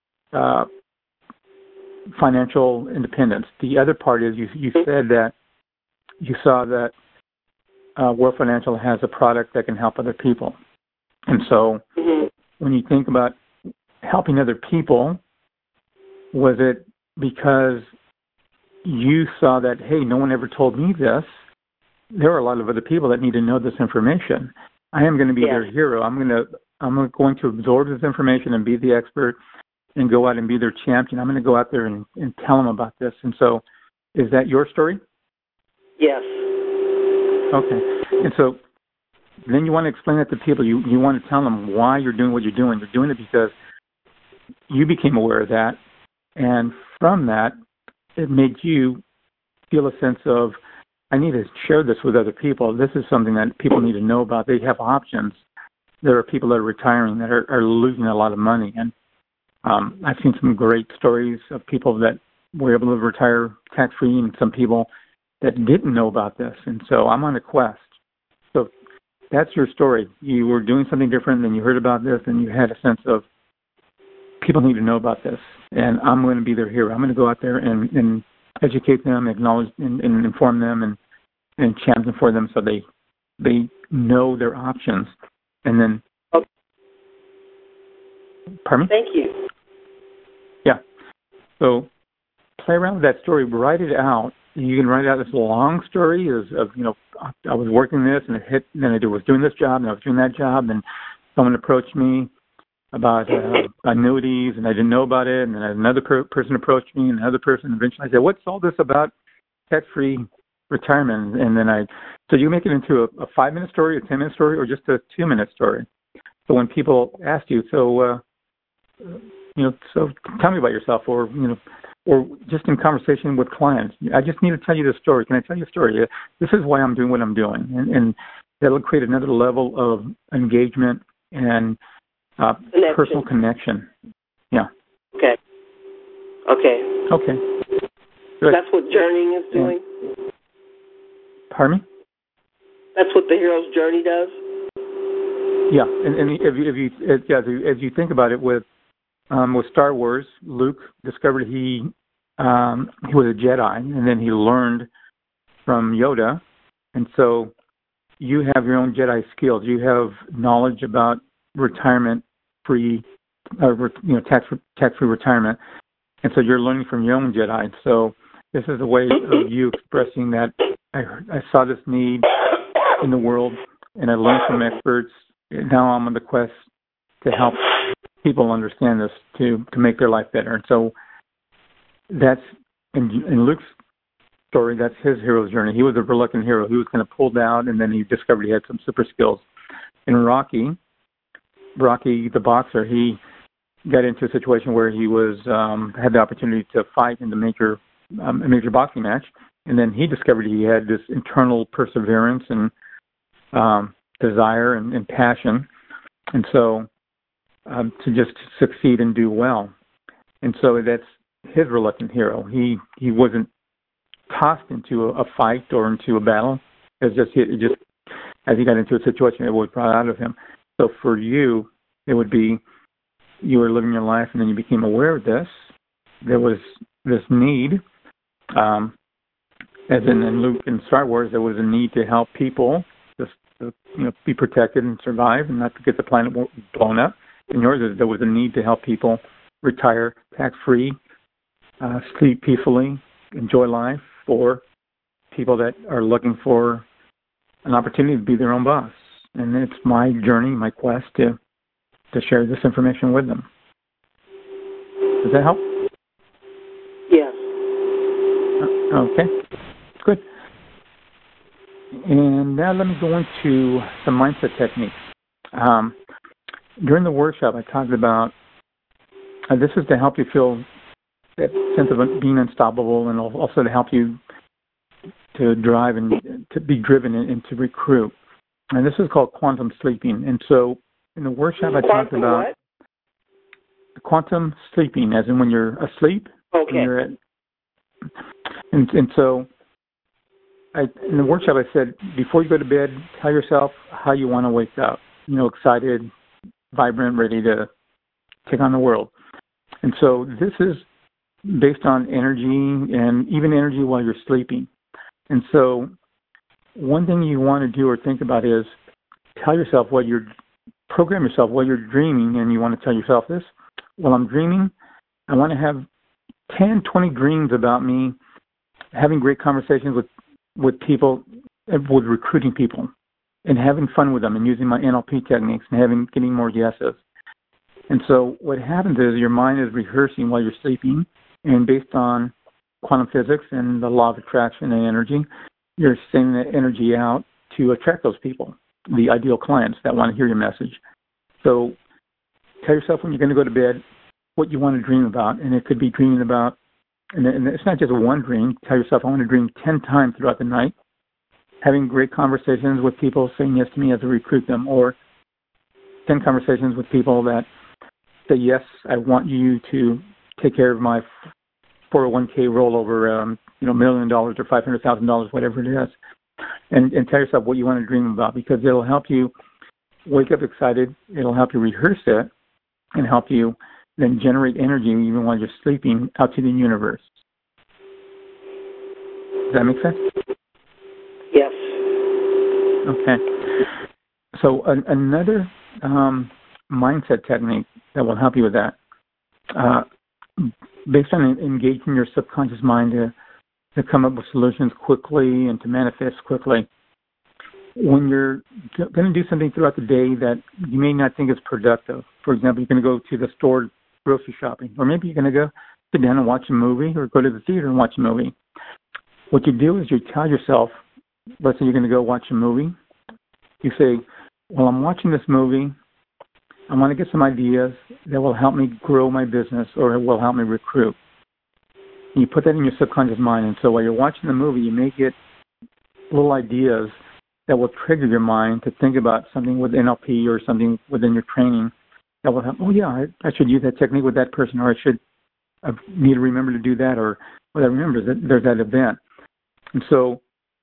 financial independence. The other part is you said that you saw that World Financial has a product that can help other people. And so when you think about helping other people, was it because you saw that, hey, no one ever told me this? There are a lot of other people that need to know this information. I am going to be their hero. I'm going to absorb this information and be the expert and go out and be their champion. I'm going to go out there and tell them about this. And so is that your story? Yes. Okay. And so then you want to explain that to people. You want to tell them why you're doing what you're doing. You're doing it because you became aware of that. And from that, it made you feel a sense of, I need to share this with other people. This is something that people need to know about. They have options. There are people that are retiring that are losing a lot of money. And I've seen some great stories of people that were able to retire tax-free and some people that didn't know about this. And so I'm on a quest. So that's your story. You were doing something different, and you heard about this, and you had a sense of people need to know about this, and I'm going to be their hero. I'm going to go out there and educate them, acknowledge and inform them, and champion for them so they know their options. And then, pardon me? Thank you. Yeah. So play around with that story. Write it out. You can write out this long story of I was working this and it hit, and then I was doing this job and I was doing that job, and someone approached me about annuities and I didn't know about it, and then another person approached me, and another person. Eventually I said, what's all this about tax-free retirement? And then so you make it into a 5-minute story, a 10-minute story, or just a 2-minute story. So when people ask you, so tell me about yourself, or just in conversation with clients, I just need to tell you this story. Can I tell you a story? This is why I'm doing what I'm doing. And that'll create another level of engagement and personal connection. Yeah. Okay. Good. That's what Journeying is doing? Pardon me? That's what the hero's journey does? Yeah. And if you think about it, with Star Wars, Luke discovered he was a Jedi, and then he learned from Yoda, and so you have your own Jedi skills. You have knowledge about retirement-free, tax-free retirement, and so you're learning from your own Jedi. So this is a way of you expressing that I saw this need in the world, and I learned from experts. Now I'm on the quest to help people understand this to make their life better. And so that's in Luke's story. That's his hero's journey. He was a reluctant hero. He was kind of pulled out, and then he discovered he had some super skills. In Rocky the boxer, he got into a situation where he was had the opportunity to fight in a major boxing match, and then he discovered he had this internal perseverance and desire and passion, and so to just succeed and do well. And so that's his reluctant hero. He wasn't tossed into a fight or into a battle. It just as he got into a situation, it was brought out of him. So for you, it would be you were living your life, and then you became aware of this. There was this need, as in Luke and Star Wars, there was a need to help people just be protected and survive, and not to get the planet blown up. In yours, there was a need to help people retire tax-free, sleep peacefully, enjoy life, for people that are looking for an opportunity to be their own boss. And it's my journey, my quest to share this information with them. Does that help? Yes. Okay, good. And now let me go into some mindset techniques. During the workshop, I talked about this is to help you feel that sense of being unstoppable, and also to help you to drive and to be driven and to recruit. And this is called quantum sleeping. And so in the workshop, I talked about quantum sleeping, as in when you're asleep. Okay. When you're and so in the workshop, I said, before you go to bed, tell yourself how you want to wake up. Excited, vibrant, ready to take on the world. And so this is based on energy, and even energy while you're sleeping. And so one thing you want to do or think about is program yourself while you're dreaming, and you want to tell yourself this: while I'm dreaming, I want to have 10, 20 dreams about me having great conversations with people, with recruiting people, and having fun with them, and using my NLP techniques, and getting more yeses. And so what happens is your mind is rehearsing while you're sleeping, and based on quantum physics and the law of attraction and energy, you're sending that energy out to attract those people, the ideal clients that want to hear your message. So tell yourself when you're going to go to bed what you want to dream about, and it could be dreaming about, and it's not just one dream. Tell yourself, I want to dream 10 times throughout the night, having great conversations with people, saying yes to me as I recruit them, or 10 conversations with people that say, yes, I want you to take care of my 401k rollover, $1 million or $500,000, whatever it is, and tell yourself what you want to dream about, because it'll help you wake up excited. It'll help you rehearse it and help you then generate energy even while you're sleeping out to the universe. Does that make sense? Yes. Okay. So another mindset technique that will help you with that, based on engaging your subconscious mind to come up with solutions quickly and to manifest quickly. When you're going to do something throughout the day that you may not think is productive, for example, you're going to go to the store grocery shopping, or maybe you're going to go sit down and watch a movie or go to the theater and watch a movie. What you do is you tell yourself, let's say you're going to go watch a movie. You say, well, I'm watching this movie. I want to get some ideas that will help me grow my business or will help me recruit. And you put that in your subconscious mind. And so while you're watching the movie, you may get little ideas that will trigger your mind to think about something with NLP or something within your training that will help. Oh, yeah, I should use that technique with that person, or I need to remember to do that, or what I remember is that there's that event. And so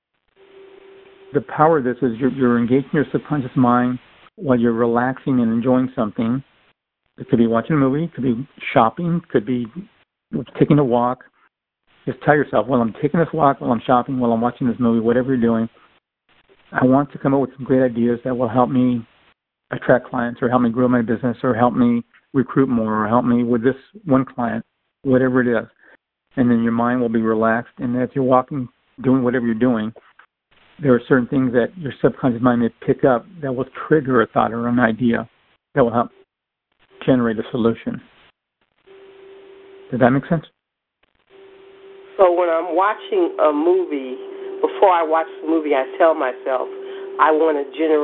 the power of this is you're engaging your subconscious mind while you're relaxing and enjoying something. It could be watching a movie, it could be shopping, it could be taking a walk. Just tell yourself, well, I'm taking this walk, while I'm shopping, while I'm watching this movie, whatever you're doing, I want to come up with some great ideas that will help me attract clients or help me grow my business or help me recruit more or help me with this one client, whatever it is. And then your mind will be relaxed. And as you're walking, doing whatever you're doing, there are certain things that your subconscious mind may pick up that will trigger a thought or an idea that will help generate a solution. Does that make sense? So when I'm watching a movie, before I watch the movie, I tell myself I want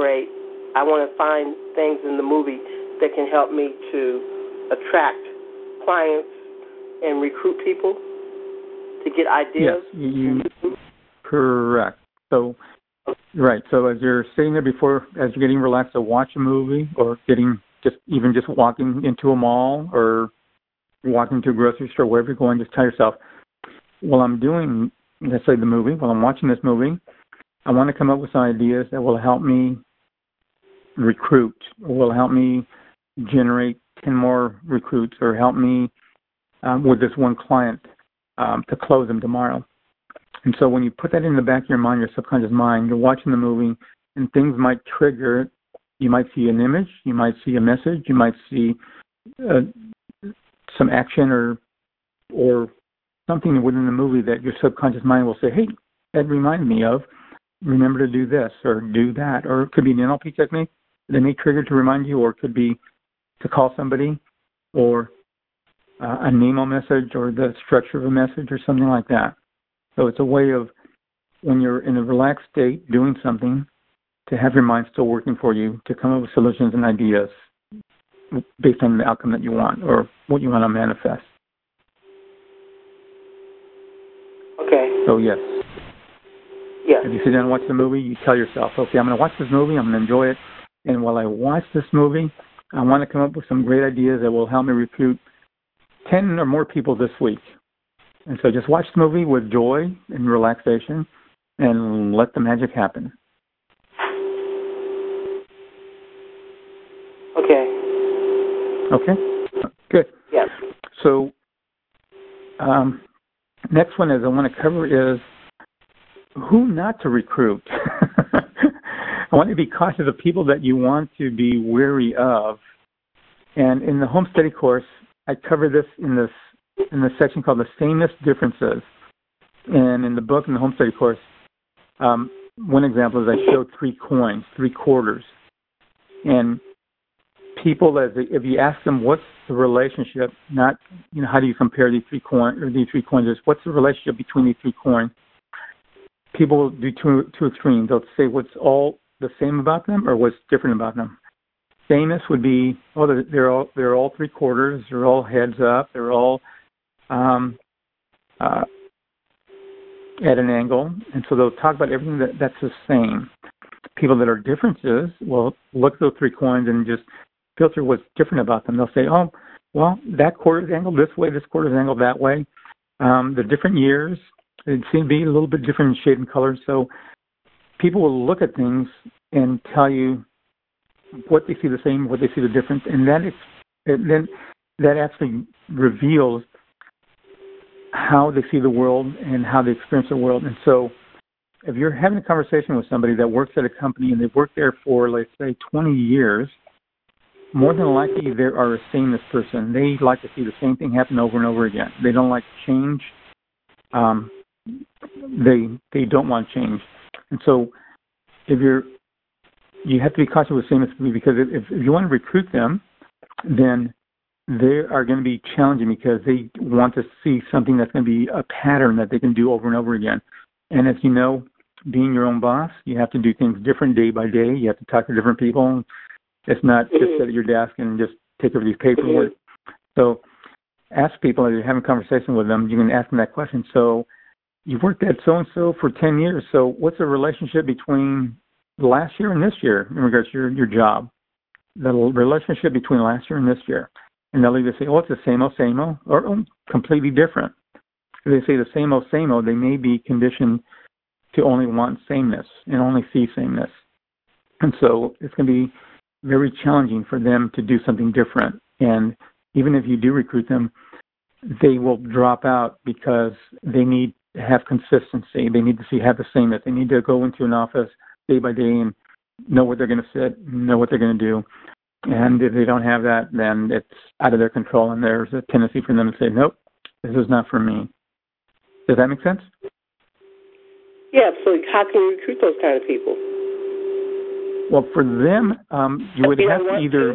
to find things in the movie that can help me to attract clients and recruit people to get ideas. Yes, correct. So, right. So as you're sitting there as you're getting relaxed to watch a movie or just walking into a mall or walking to a grocery store, wherever you're going, just tell yourself, while I'm doing, let's say, the movie, while I'm watching this movie, I want to come up with some ideas that will help me recruit or will help me generate 10 more recruits or help me with this one client to close them tomorrow. And so when you put that in the back of your mind, your subconscious mind, you're watching the movie and things might trigger. You might see an image, you might see a message, you might see some action or something within the movie that your subconscious mind will say, hey, that reminded me of, remember to do this or do that. Or it could be an NLP technique that may trigger to remind you, or it could be to call somebody or an email message or the structure of a message or something like that. So it's a way of, when you're in a relaxed state doing something, to have your mind still working for you to come up with solutions and ideas based on the outcome that you want or what you want to manifest. Okay. So, yes. Yes. If you sit down and watch the movie, you tell yourself, okay, I'm going to watch this movie, I'm going to enjoy it, and while I watch this movie, I want to come up with some great ideas that will help me recruit 10 or more people this week. And so just watch the movie with joy and relaxation and let the magic happen. Okay? Good. Yes. So next one I want to cover is who not to recruit. I want you to be cautious of people that you want to be wary of. And in the Home Study course, I cover this in the section called the Sameness Differences. And in the book, in the Home Study course, one example is I showed 3 coins, 3 quarters. And people, if you ask them what's the relationship, not how do you compare these 3 coins, what's the relationship between these 3 coins? People will do two extremes. They'll say what's all the same about them or what's different about them. Sameness would be, they're all 3 quarters, they're all heads up, they're all at an angle, and so they'll talk about everything that's the same. People that are differences will look at those 3 coins and just filter what's different about them. They'll say, oh, well, that quarter's angled this way, this quarter's angled that way. The different years, they seem to be a little bit different in shade and color. So people will look at things and tell you what they see the same, what they see the difference, and then that actually reveals how they see the world and how they experience the world. And so if you're having a conversation with somebody that works at a company and they've worked there for, let's say, 20 years, more than likely they are a sameness person. They like to see the same thing happen over and over again. They don't like change. They don't want change. And so you have to be cautious with sameness because if you want to recruit them, then they are going to be challenging because they want to see something that's going to be a pattern that they can do over and over again. And as you know, being your own boss, you have to do things different day by day. You have to talk to different people. It's not just sit at your desk and just take over these paperwork. So ask people, as you're having a conversation with them, you can ask them that question. So you've worked at so-and-so for 10 years. So what's the relationship between last year and this year in regards to your job? The relationship between last year and this year. And they'll either say, oh, it's the same old, or completely different. If they say the same old, they may be conditioned to only want sameness and only see sameness. And so it's going to be very challenging for them to do something different. And even if you do recruit them, they will drop out because they need to have consistency. They need to have the sameness. They need to go into an office day by day and know where they're going to sit, know what they're going to do. And if they don't have that, then it's out of their control, and there's a tendency for them to say, nope, this is not for me. Does that make sense? Yeah, so how can you recruit those kind of people? Well, for them, you would have to either...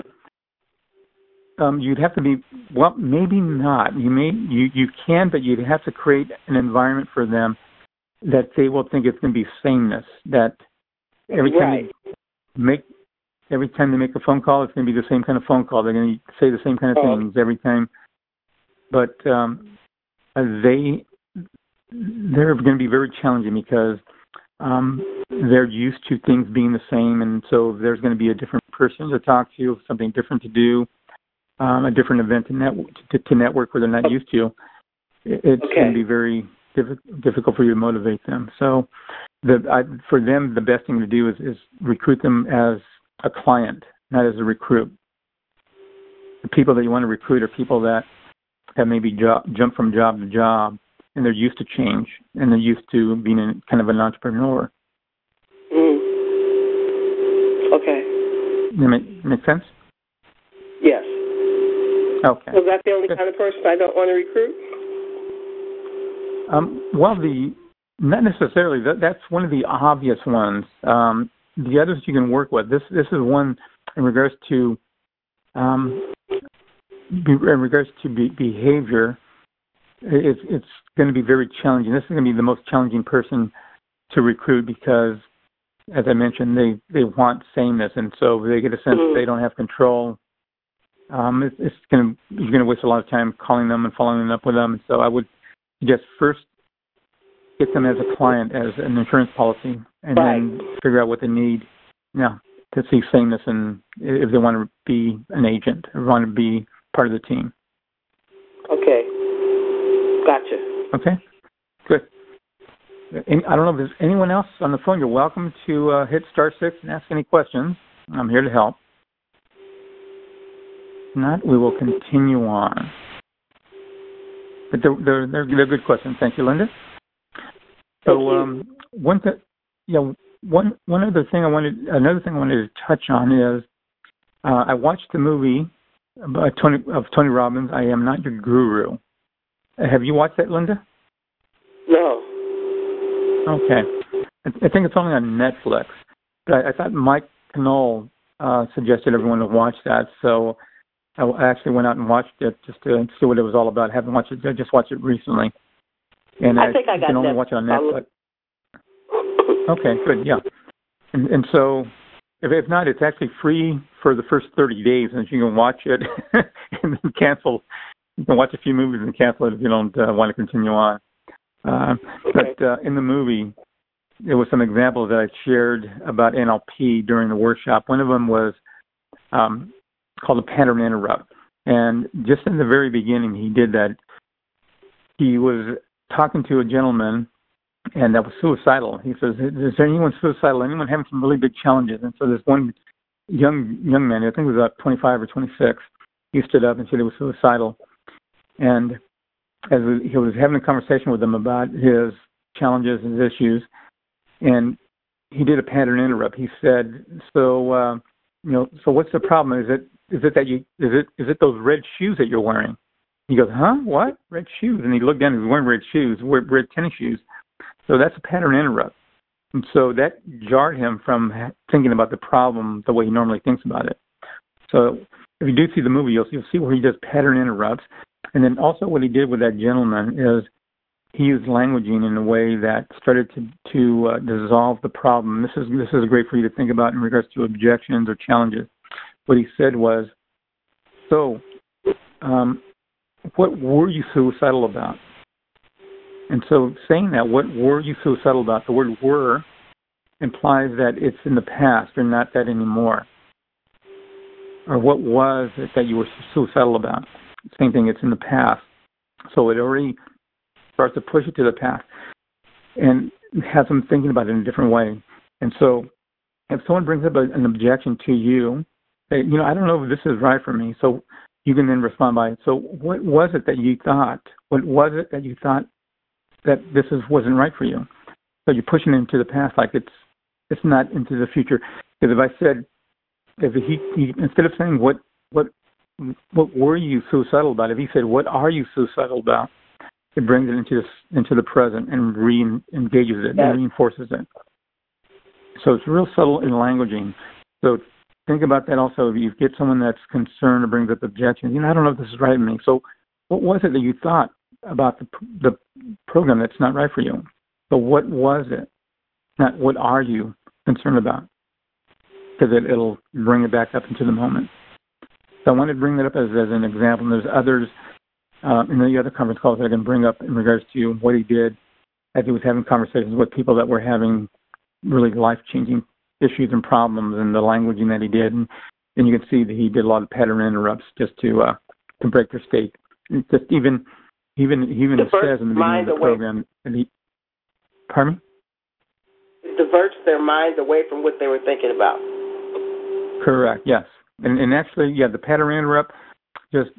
you'd have to be, well, maybe not. You can, but you'd have to create an environment for them that they will think it's going to be sameness, that every time every time they make a phone call, it's going to be the same kind of phone call. They're going to say the same kind of things every time. But they're going to be very challenging because they're used to things being the same, and so there's going to be a different person to talk to, something different to do, a different event to network where they're not used to. It's going to be very difficult for you to motivate them. So for them, the best thing to do is recruit them as a client, not as a recruit. The people that you want to recruit are people that maybe jump from job to job, and they're used to change, and they're used to being kind of an entrepreneur. Okay. Make sense? Yes. Okay. Was that the only kind of person I don't want to recruit? Well, not necessarily. That's one of the obvious ones. The others you can work with. This is one in regards to behavior. It's going to be very challenging. This is going to be the most challenging person to recruit because, as I mentioned, they want sameness, and so they get a sense that they don't have control. You're going to waste a lot of time calling them and following up with them. And so I would just first get them as a client, as an insurance policy, and then figure out what they need, to see sameness, and if they want to be an agent or want to be part of the team. Okay. Gotcha. Okay. Good. I don't know if there's anyone else on the phone. You're welcome to hit *6 and ask any questions. I'm here to help. If not, we will continue on. But they're good questions. Thank you, Linda. So another thing I wanted to touch on is I watched the movie of Tony Robbins, I Am Not Your Guru. Have you watched that, Linda? No. Okay. I think it's only on Netflix. But I thought Mike Knoll suggested everyone to watch that, so I actually went out and watched it just to see what it was all about. I haven't watched it. I just watched it recently. And I think I got can only watch it on Netflix. Okay, good, yeah. And so, if not, it's actually free for the first 30 days, and you can watch it and then cancel. You can watch a few movies and cancel it if you don't want to continue on. But in the movie, there was some examples that I shared about NLP during the workshop. One of them was called a pattern interrupt. And just in the very beginning, he did that. He was talking to a gentleman, and that was suicidal. He says, is there anyone suicidal? Anyone having some really big challenges? And so this one young man, I think he was about 25 or 26, he stood up and said he was suicidal. And as he was having a conversation with them about his challenges, his issues, And he did a pattern interrupt. He said, so what's the problem? Is it those red shoes that you're wearing? He goes, huh? What? Red shoes? And he looked down, he was wearing red shoes, red tennis shoes. So that's a pattern interrupt. And so that jarred him from thinking about the problem the way he normally thinks about it. So if you do see the movie, you'll see where he does pattern interrupts. And then also what he did with that gentleman is he used languaging in a way that started to dissolve the problem. This is great for you to think about in regards to objections or challenges. What he said was, so what were you suicidal about? And so saying that, what were you suicidal about? The word were implies that it's in the past or not that anymore. Or what was it that you were suicidal about? Same thing, it's in the past. So it already starts to push it to the past and has them thinking about it in a different way. And so if someone brings up an objection to you, say, I don't know if this is right for me. So you can then respond by, so what was it that you thought? What was it that you thought that wasn't right for you? So you're pushing it into the past like it's not into the future. Because if I said, if he instead of saying what were you suicidal about, if he said what are you suicidal about, it brings it into the present and re-engages it and reinforces it. So it's real subtle in languaging. So think about that also. If you get someone that's concerned or brings up objections, I don't know if this is right for me. So what was it that you thought about the program that's not right for you? So what was it? Not what are you concerned about? Because it'll bring it back up into the moment. So I wanted to bring that up as an example. And there's others in the other conference calls that I can bring up in regards to what he did as he was having conversations with people that were having really life-changing issues and problems, and the languaging that he did. And you can see that he did a lot of pattern interrupts just to break their state. Just even it says in the beginning of the program, pardon me? It diverts their minds away from what they were thinking about. Correct, yes. And actually, the pattern interrupt just,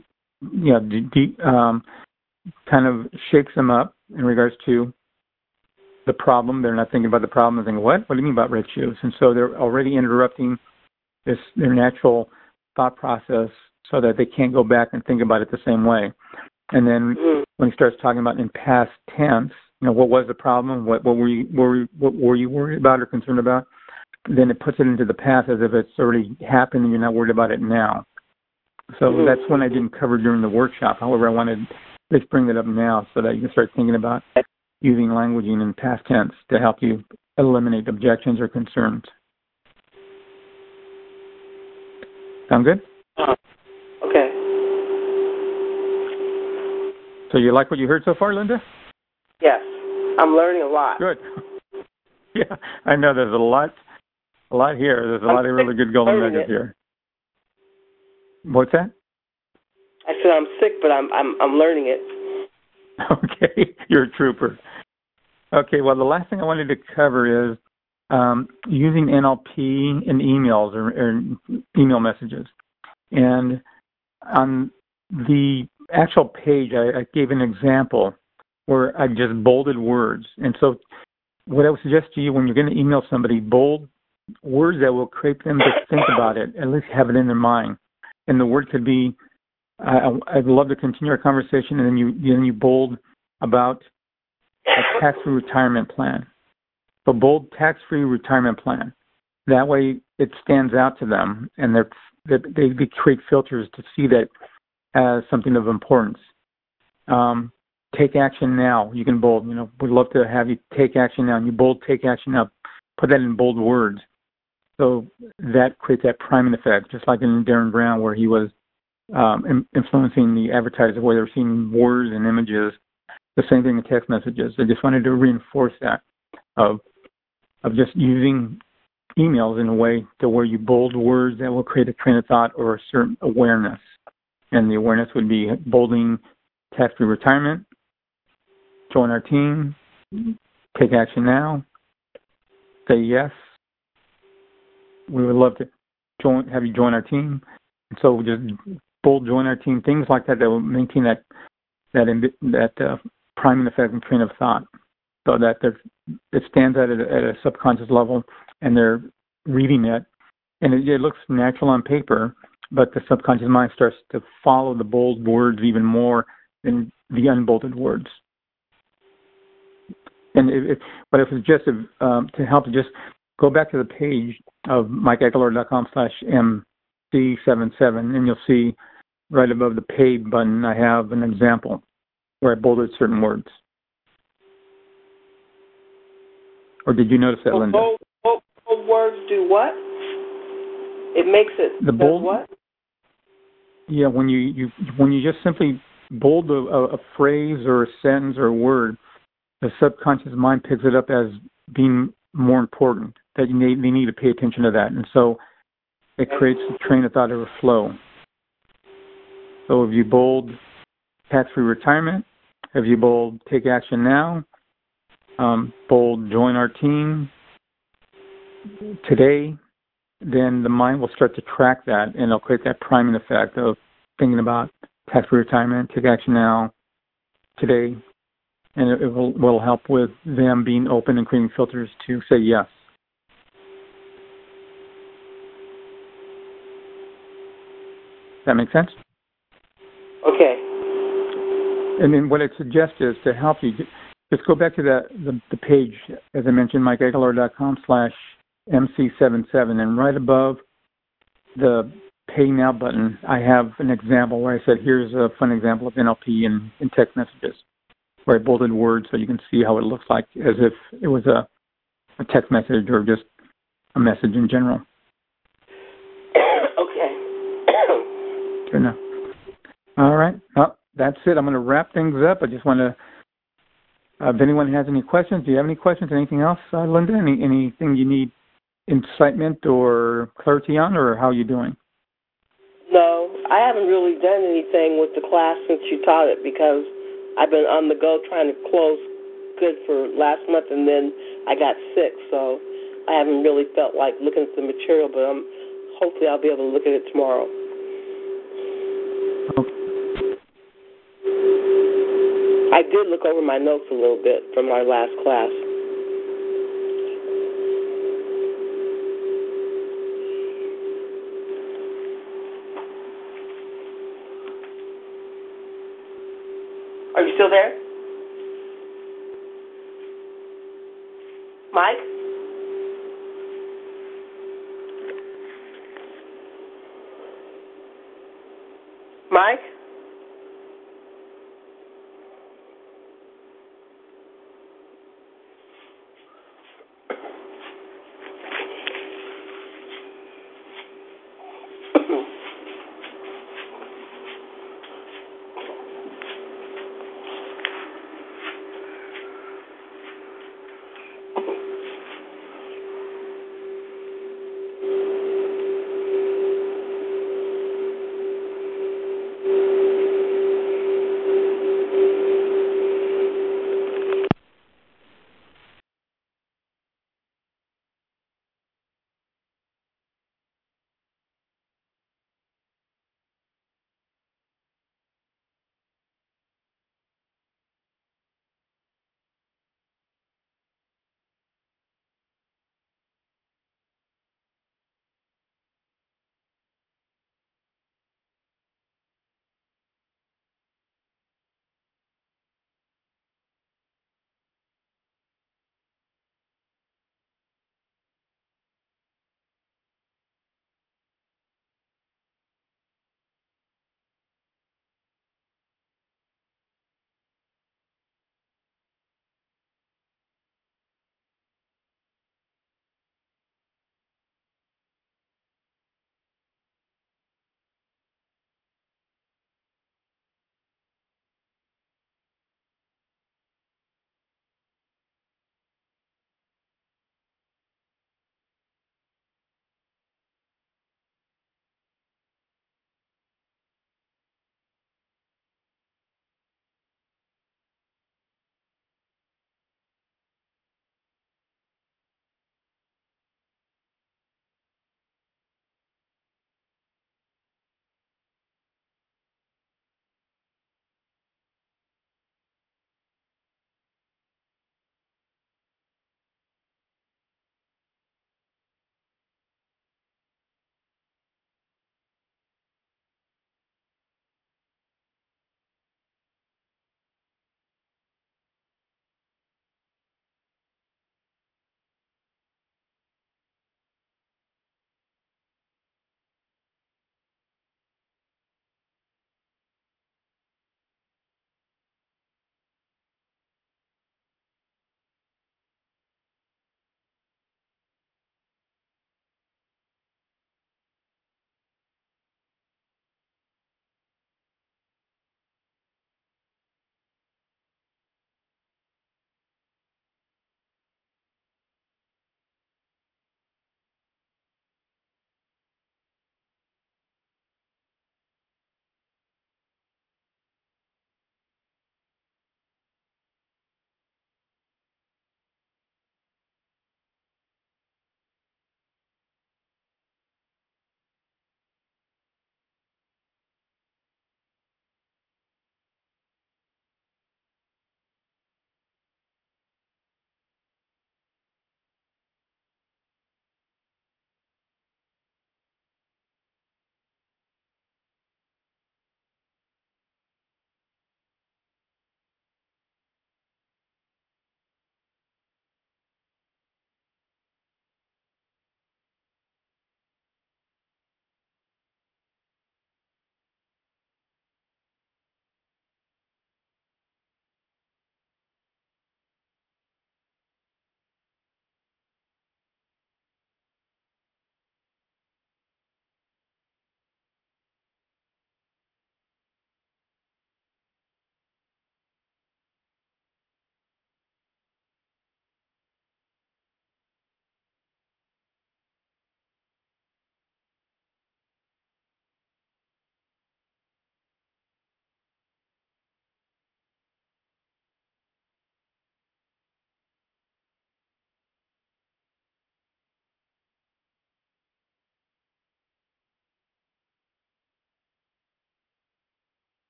kind of shakes them up in regards to the problem. They're not thinking about the problem. They're thinking, what? What do you mean about red shoes? And so they're already interrupting their natural thought process so that they can't go back and think about it the same way. And then when he starts talking about in past tense, what was the problem? What were you worried about or concerned about? Then it puts it into the past as if it's already happened and you're not worried about it now. So that's one I didn't cover during the workshop. However, I wanted to bring that up now so that you can start thinking about using languaging in past tense to help you eliminate objections or concerns. Sound good? Okay. So you like what you heard so far, Linda? Yes. I'm learning a lot. Good. Yeah, I know there's a lot here. There's a lot of really good golden nuggets here. What's that? I said I'm sick, but I'm learning it. Okay, you're a trooper. Okay, well, the last thing I wanted to cover is using NLP in emails or email messages. And on the actual page, I gave an example where I just bolded words. And so what I would suggest to you when you're going to email somebody, bold words that will create them to think about it, at least have it in their mind. And the word could be, I'd love to continue our conversation, and then you bold about a tax-free retirement plan. So bold tax-free retirement plan. That way it stands out to them, and they create filters to see that as something of importance. Take action now. You can bold, we'd love to have you take action now. And you bold take action now. Put that in bold words. So that creates that priming effect, just like in Darren Brown, where he was influencing the advertiser, where they were seeing words and images. The same thing in text messages. I just wanted to reinforce that of just using emails in a way to where you bold words that will create a train of thought or a certain awareness. And the awareness would be bolding tax-free retirement, join our team, take action now, say yes. We would love to have you join our team. And so just bold join our team, things like that will maintain that priming effect and train of thought. so that it stands at a subconscious level, and they're reading it, and it looks natural on paper, but the subconscious mind starts to follow the bold words even more than the unbolded words. And but if it's just to help, just go back to the page of mikeaguilar.com/MC77, and you'll see right above the paid button, I have an example where I bolded certain words. Or did you notice that, Linda? Bold words do what? It makes it the bold what? Yeah, when you just simply bold a phrase or a sentence or a word, the subconscious mind picks it up as being more important, that they need to pay attention to that. And so it creates a train of thought or flow. So if you bold tax-free retirement, if you bold take action now, bold join our team today, then the mind will start to track that, and it'll create that priming effect of thinking about tax-free retirement, take action now, today, and it will help with them being open and creating filters to say yes. That make sense? Okay. And then what it suggests is to help you, just go back to the page, as I mentioned, mikeaguilar.com/MC77, and right above the Pay Now button, I have an example where I said, here's a fun example of NLP in text messages, where I bolded words so you can see how it looks like as if it was a text message or just a message in general. Okay. Good enough. All right. Well, that's it. I'm going to wrap things up. I just want to, if anyone has any questions, do you have any questions? Anything else, Linda? Anything you need incitement or clarity on, or how are you doing? No, I haven't really done anything with the class since you taught it, because I've been on the go trying to close good for last month, and then I got sick, so I haven't really felt like looking at the material, but hopefully I'll be able to look at it tomorrow. Okay. I did look over my notes a little bit from our last class. Are you still there? Mike? Mike?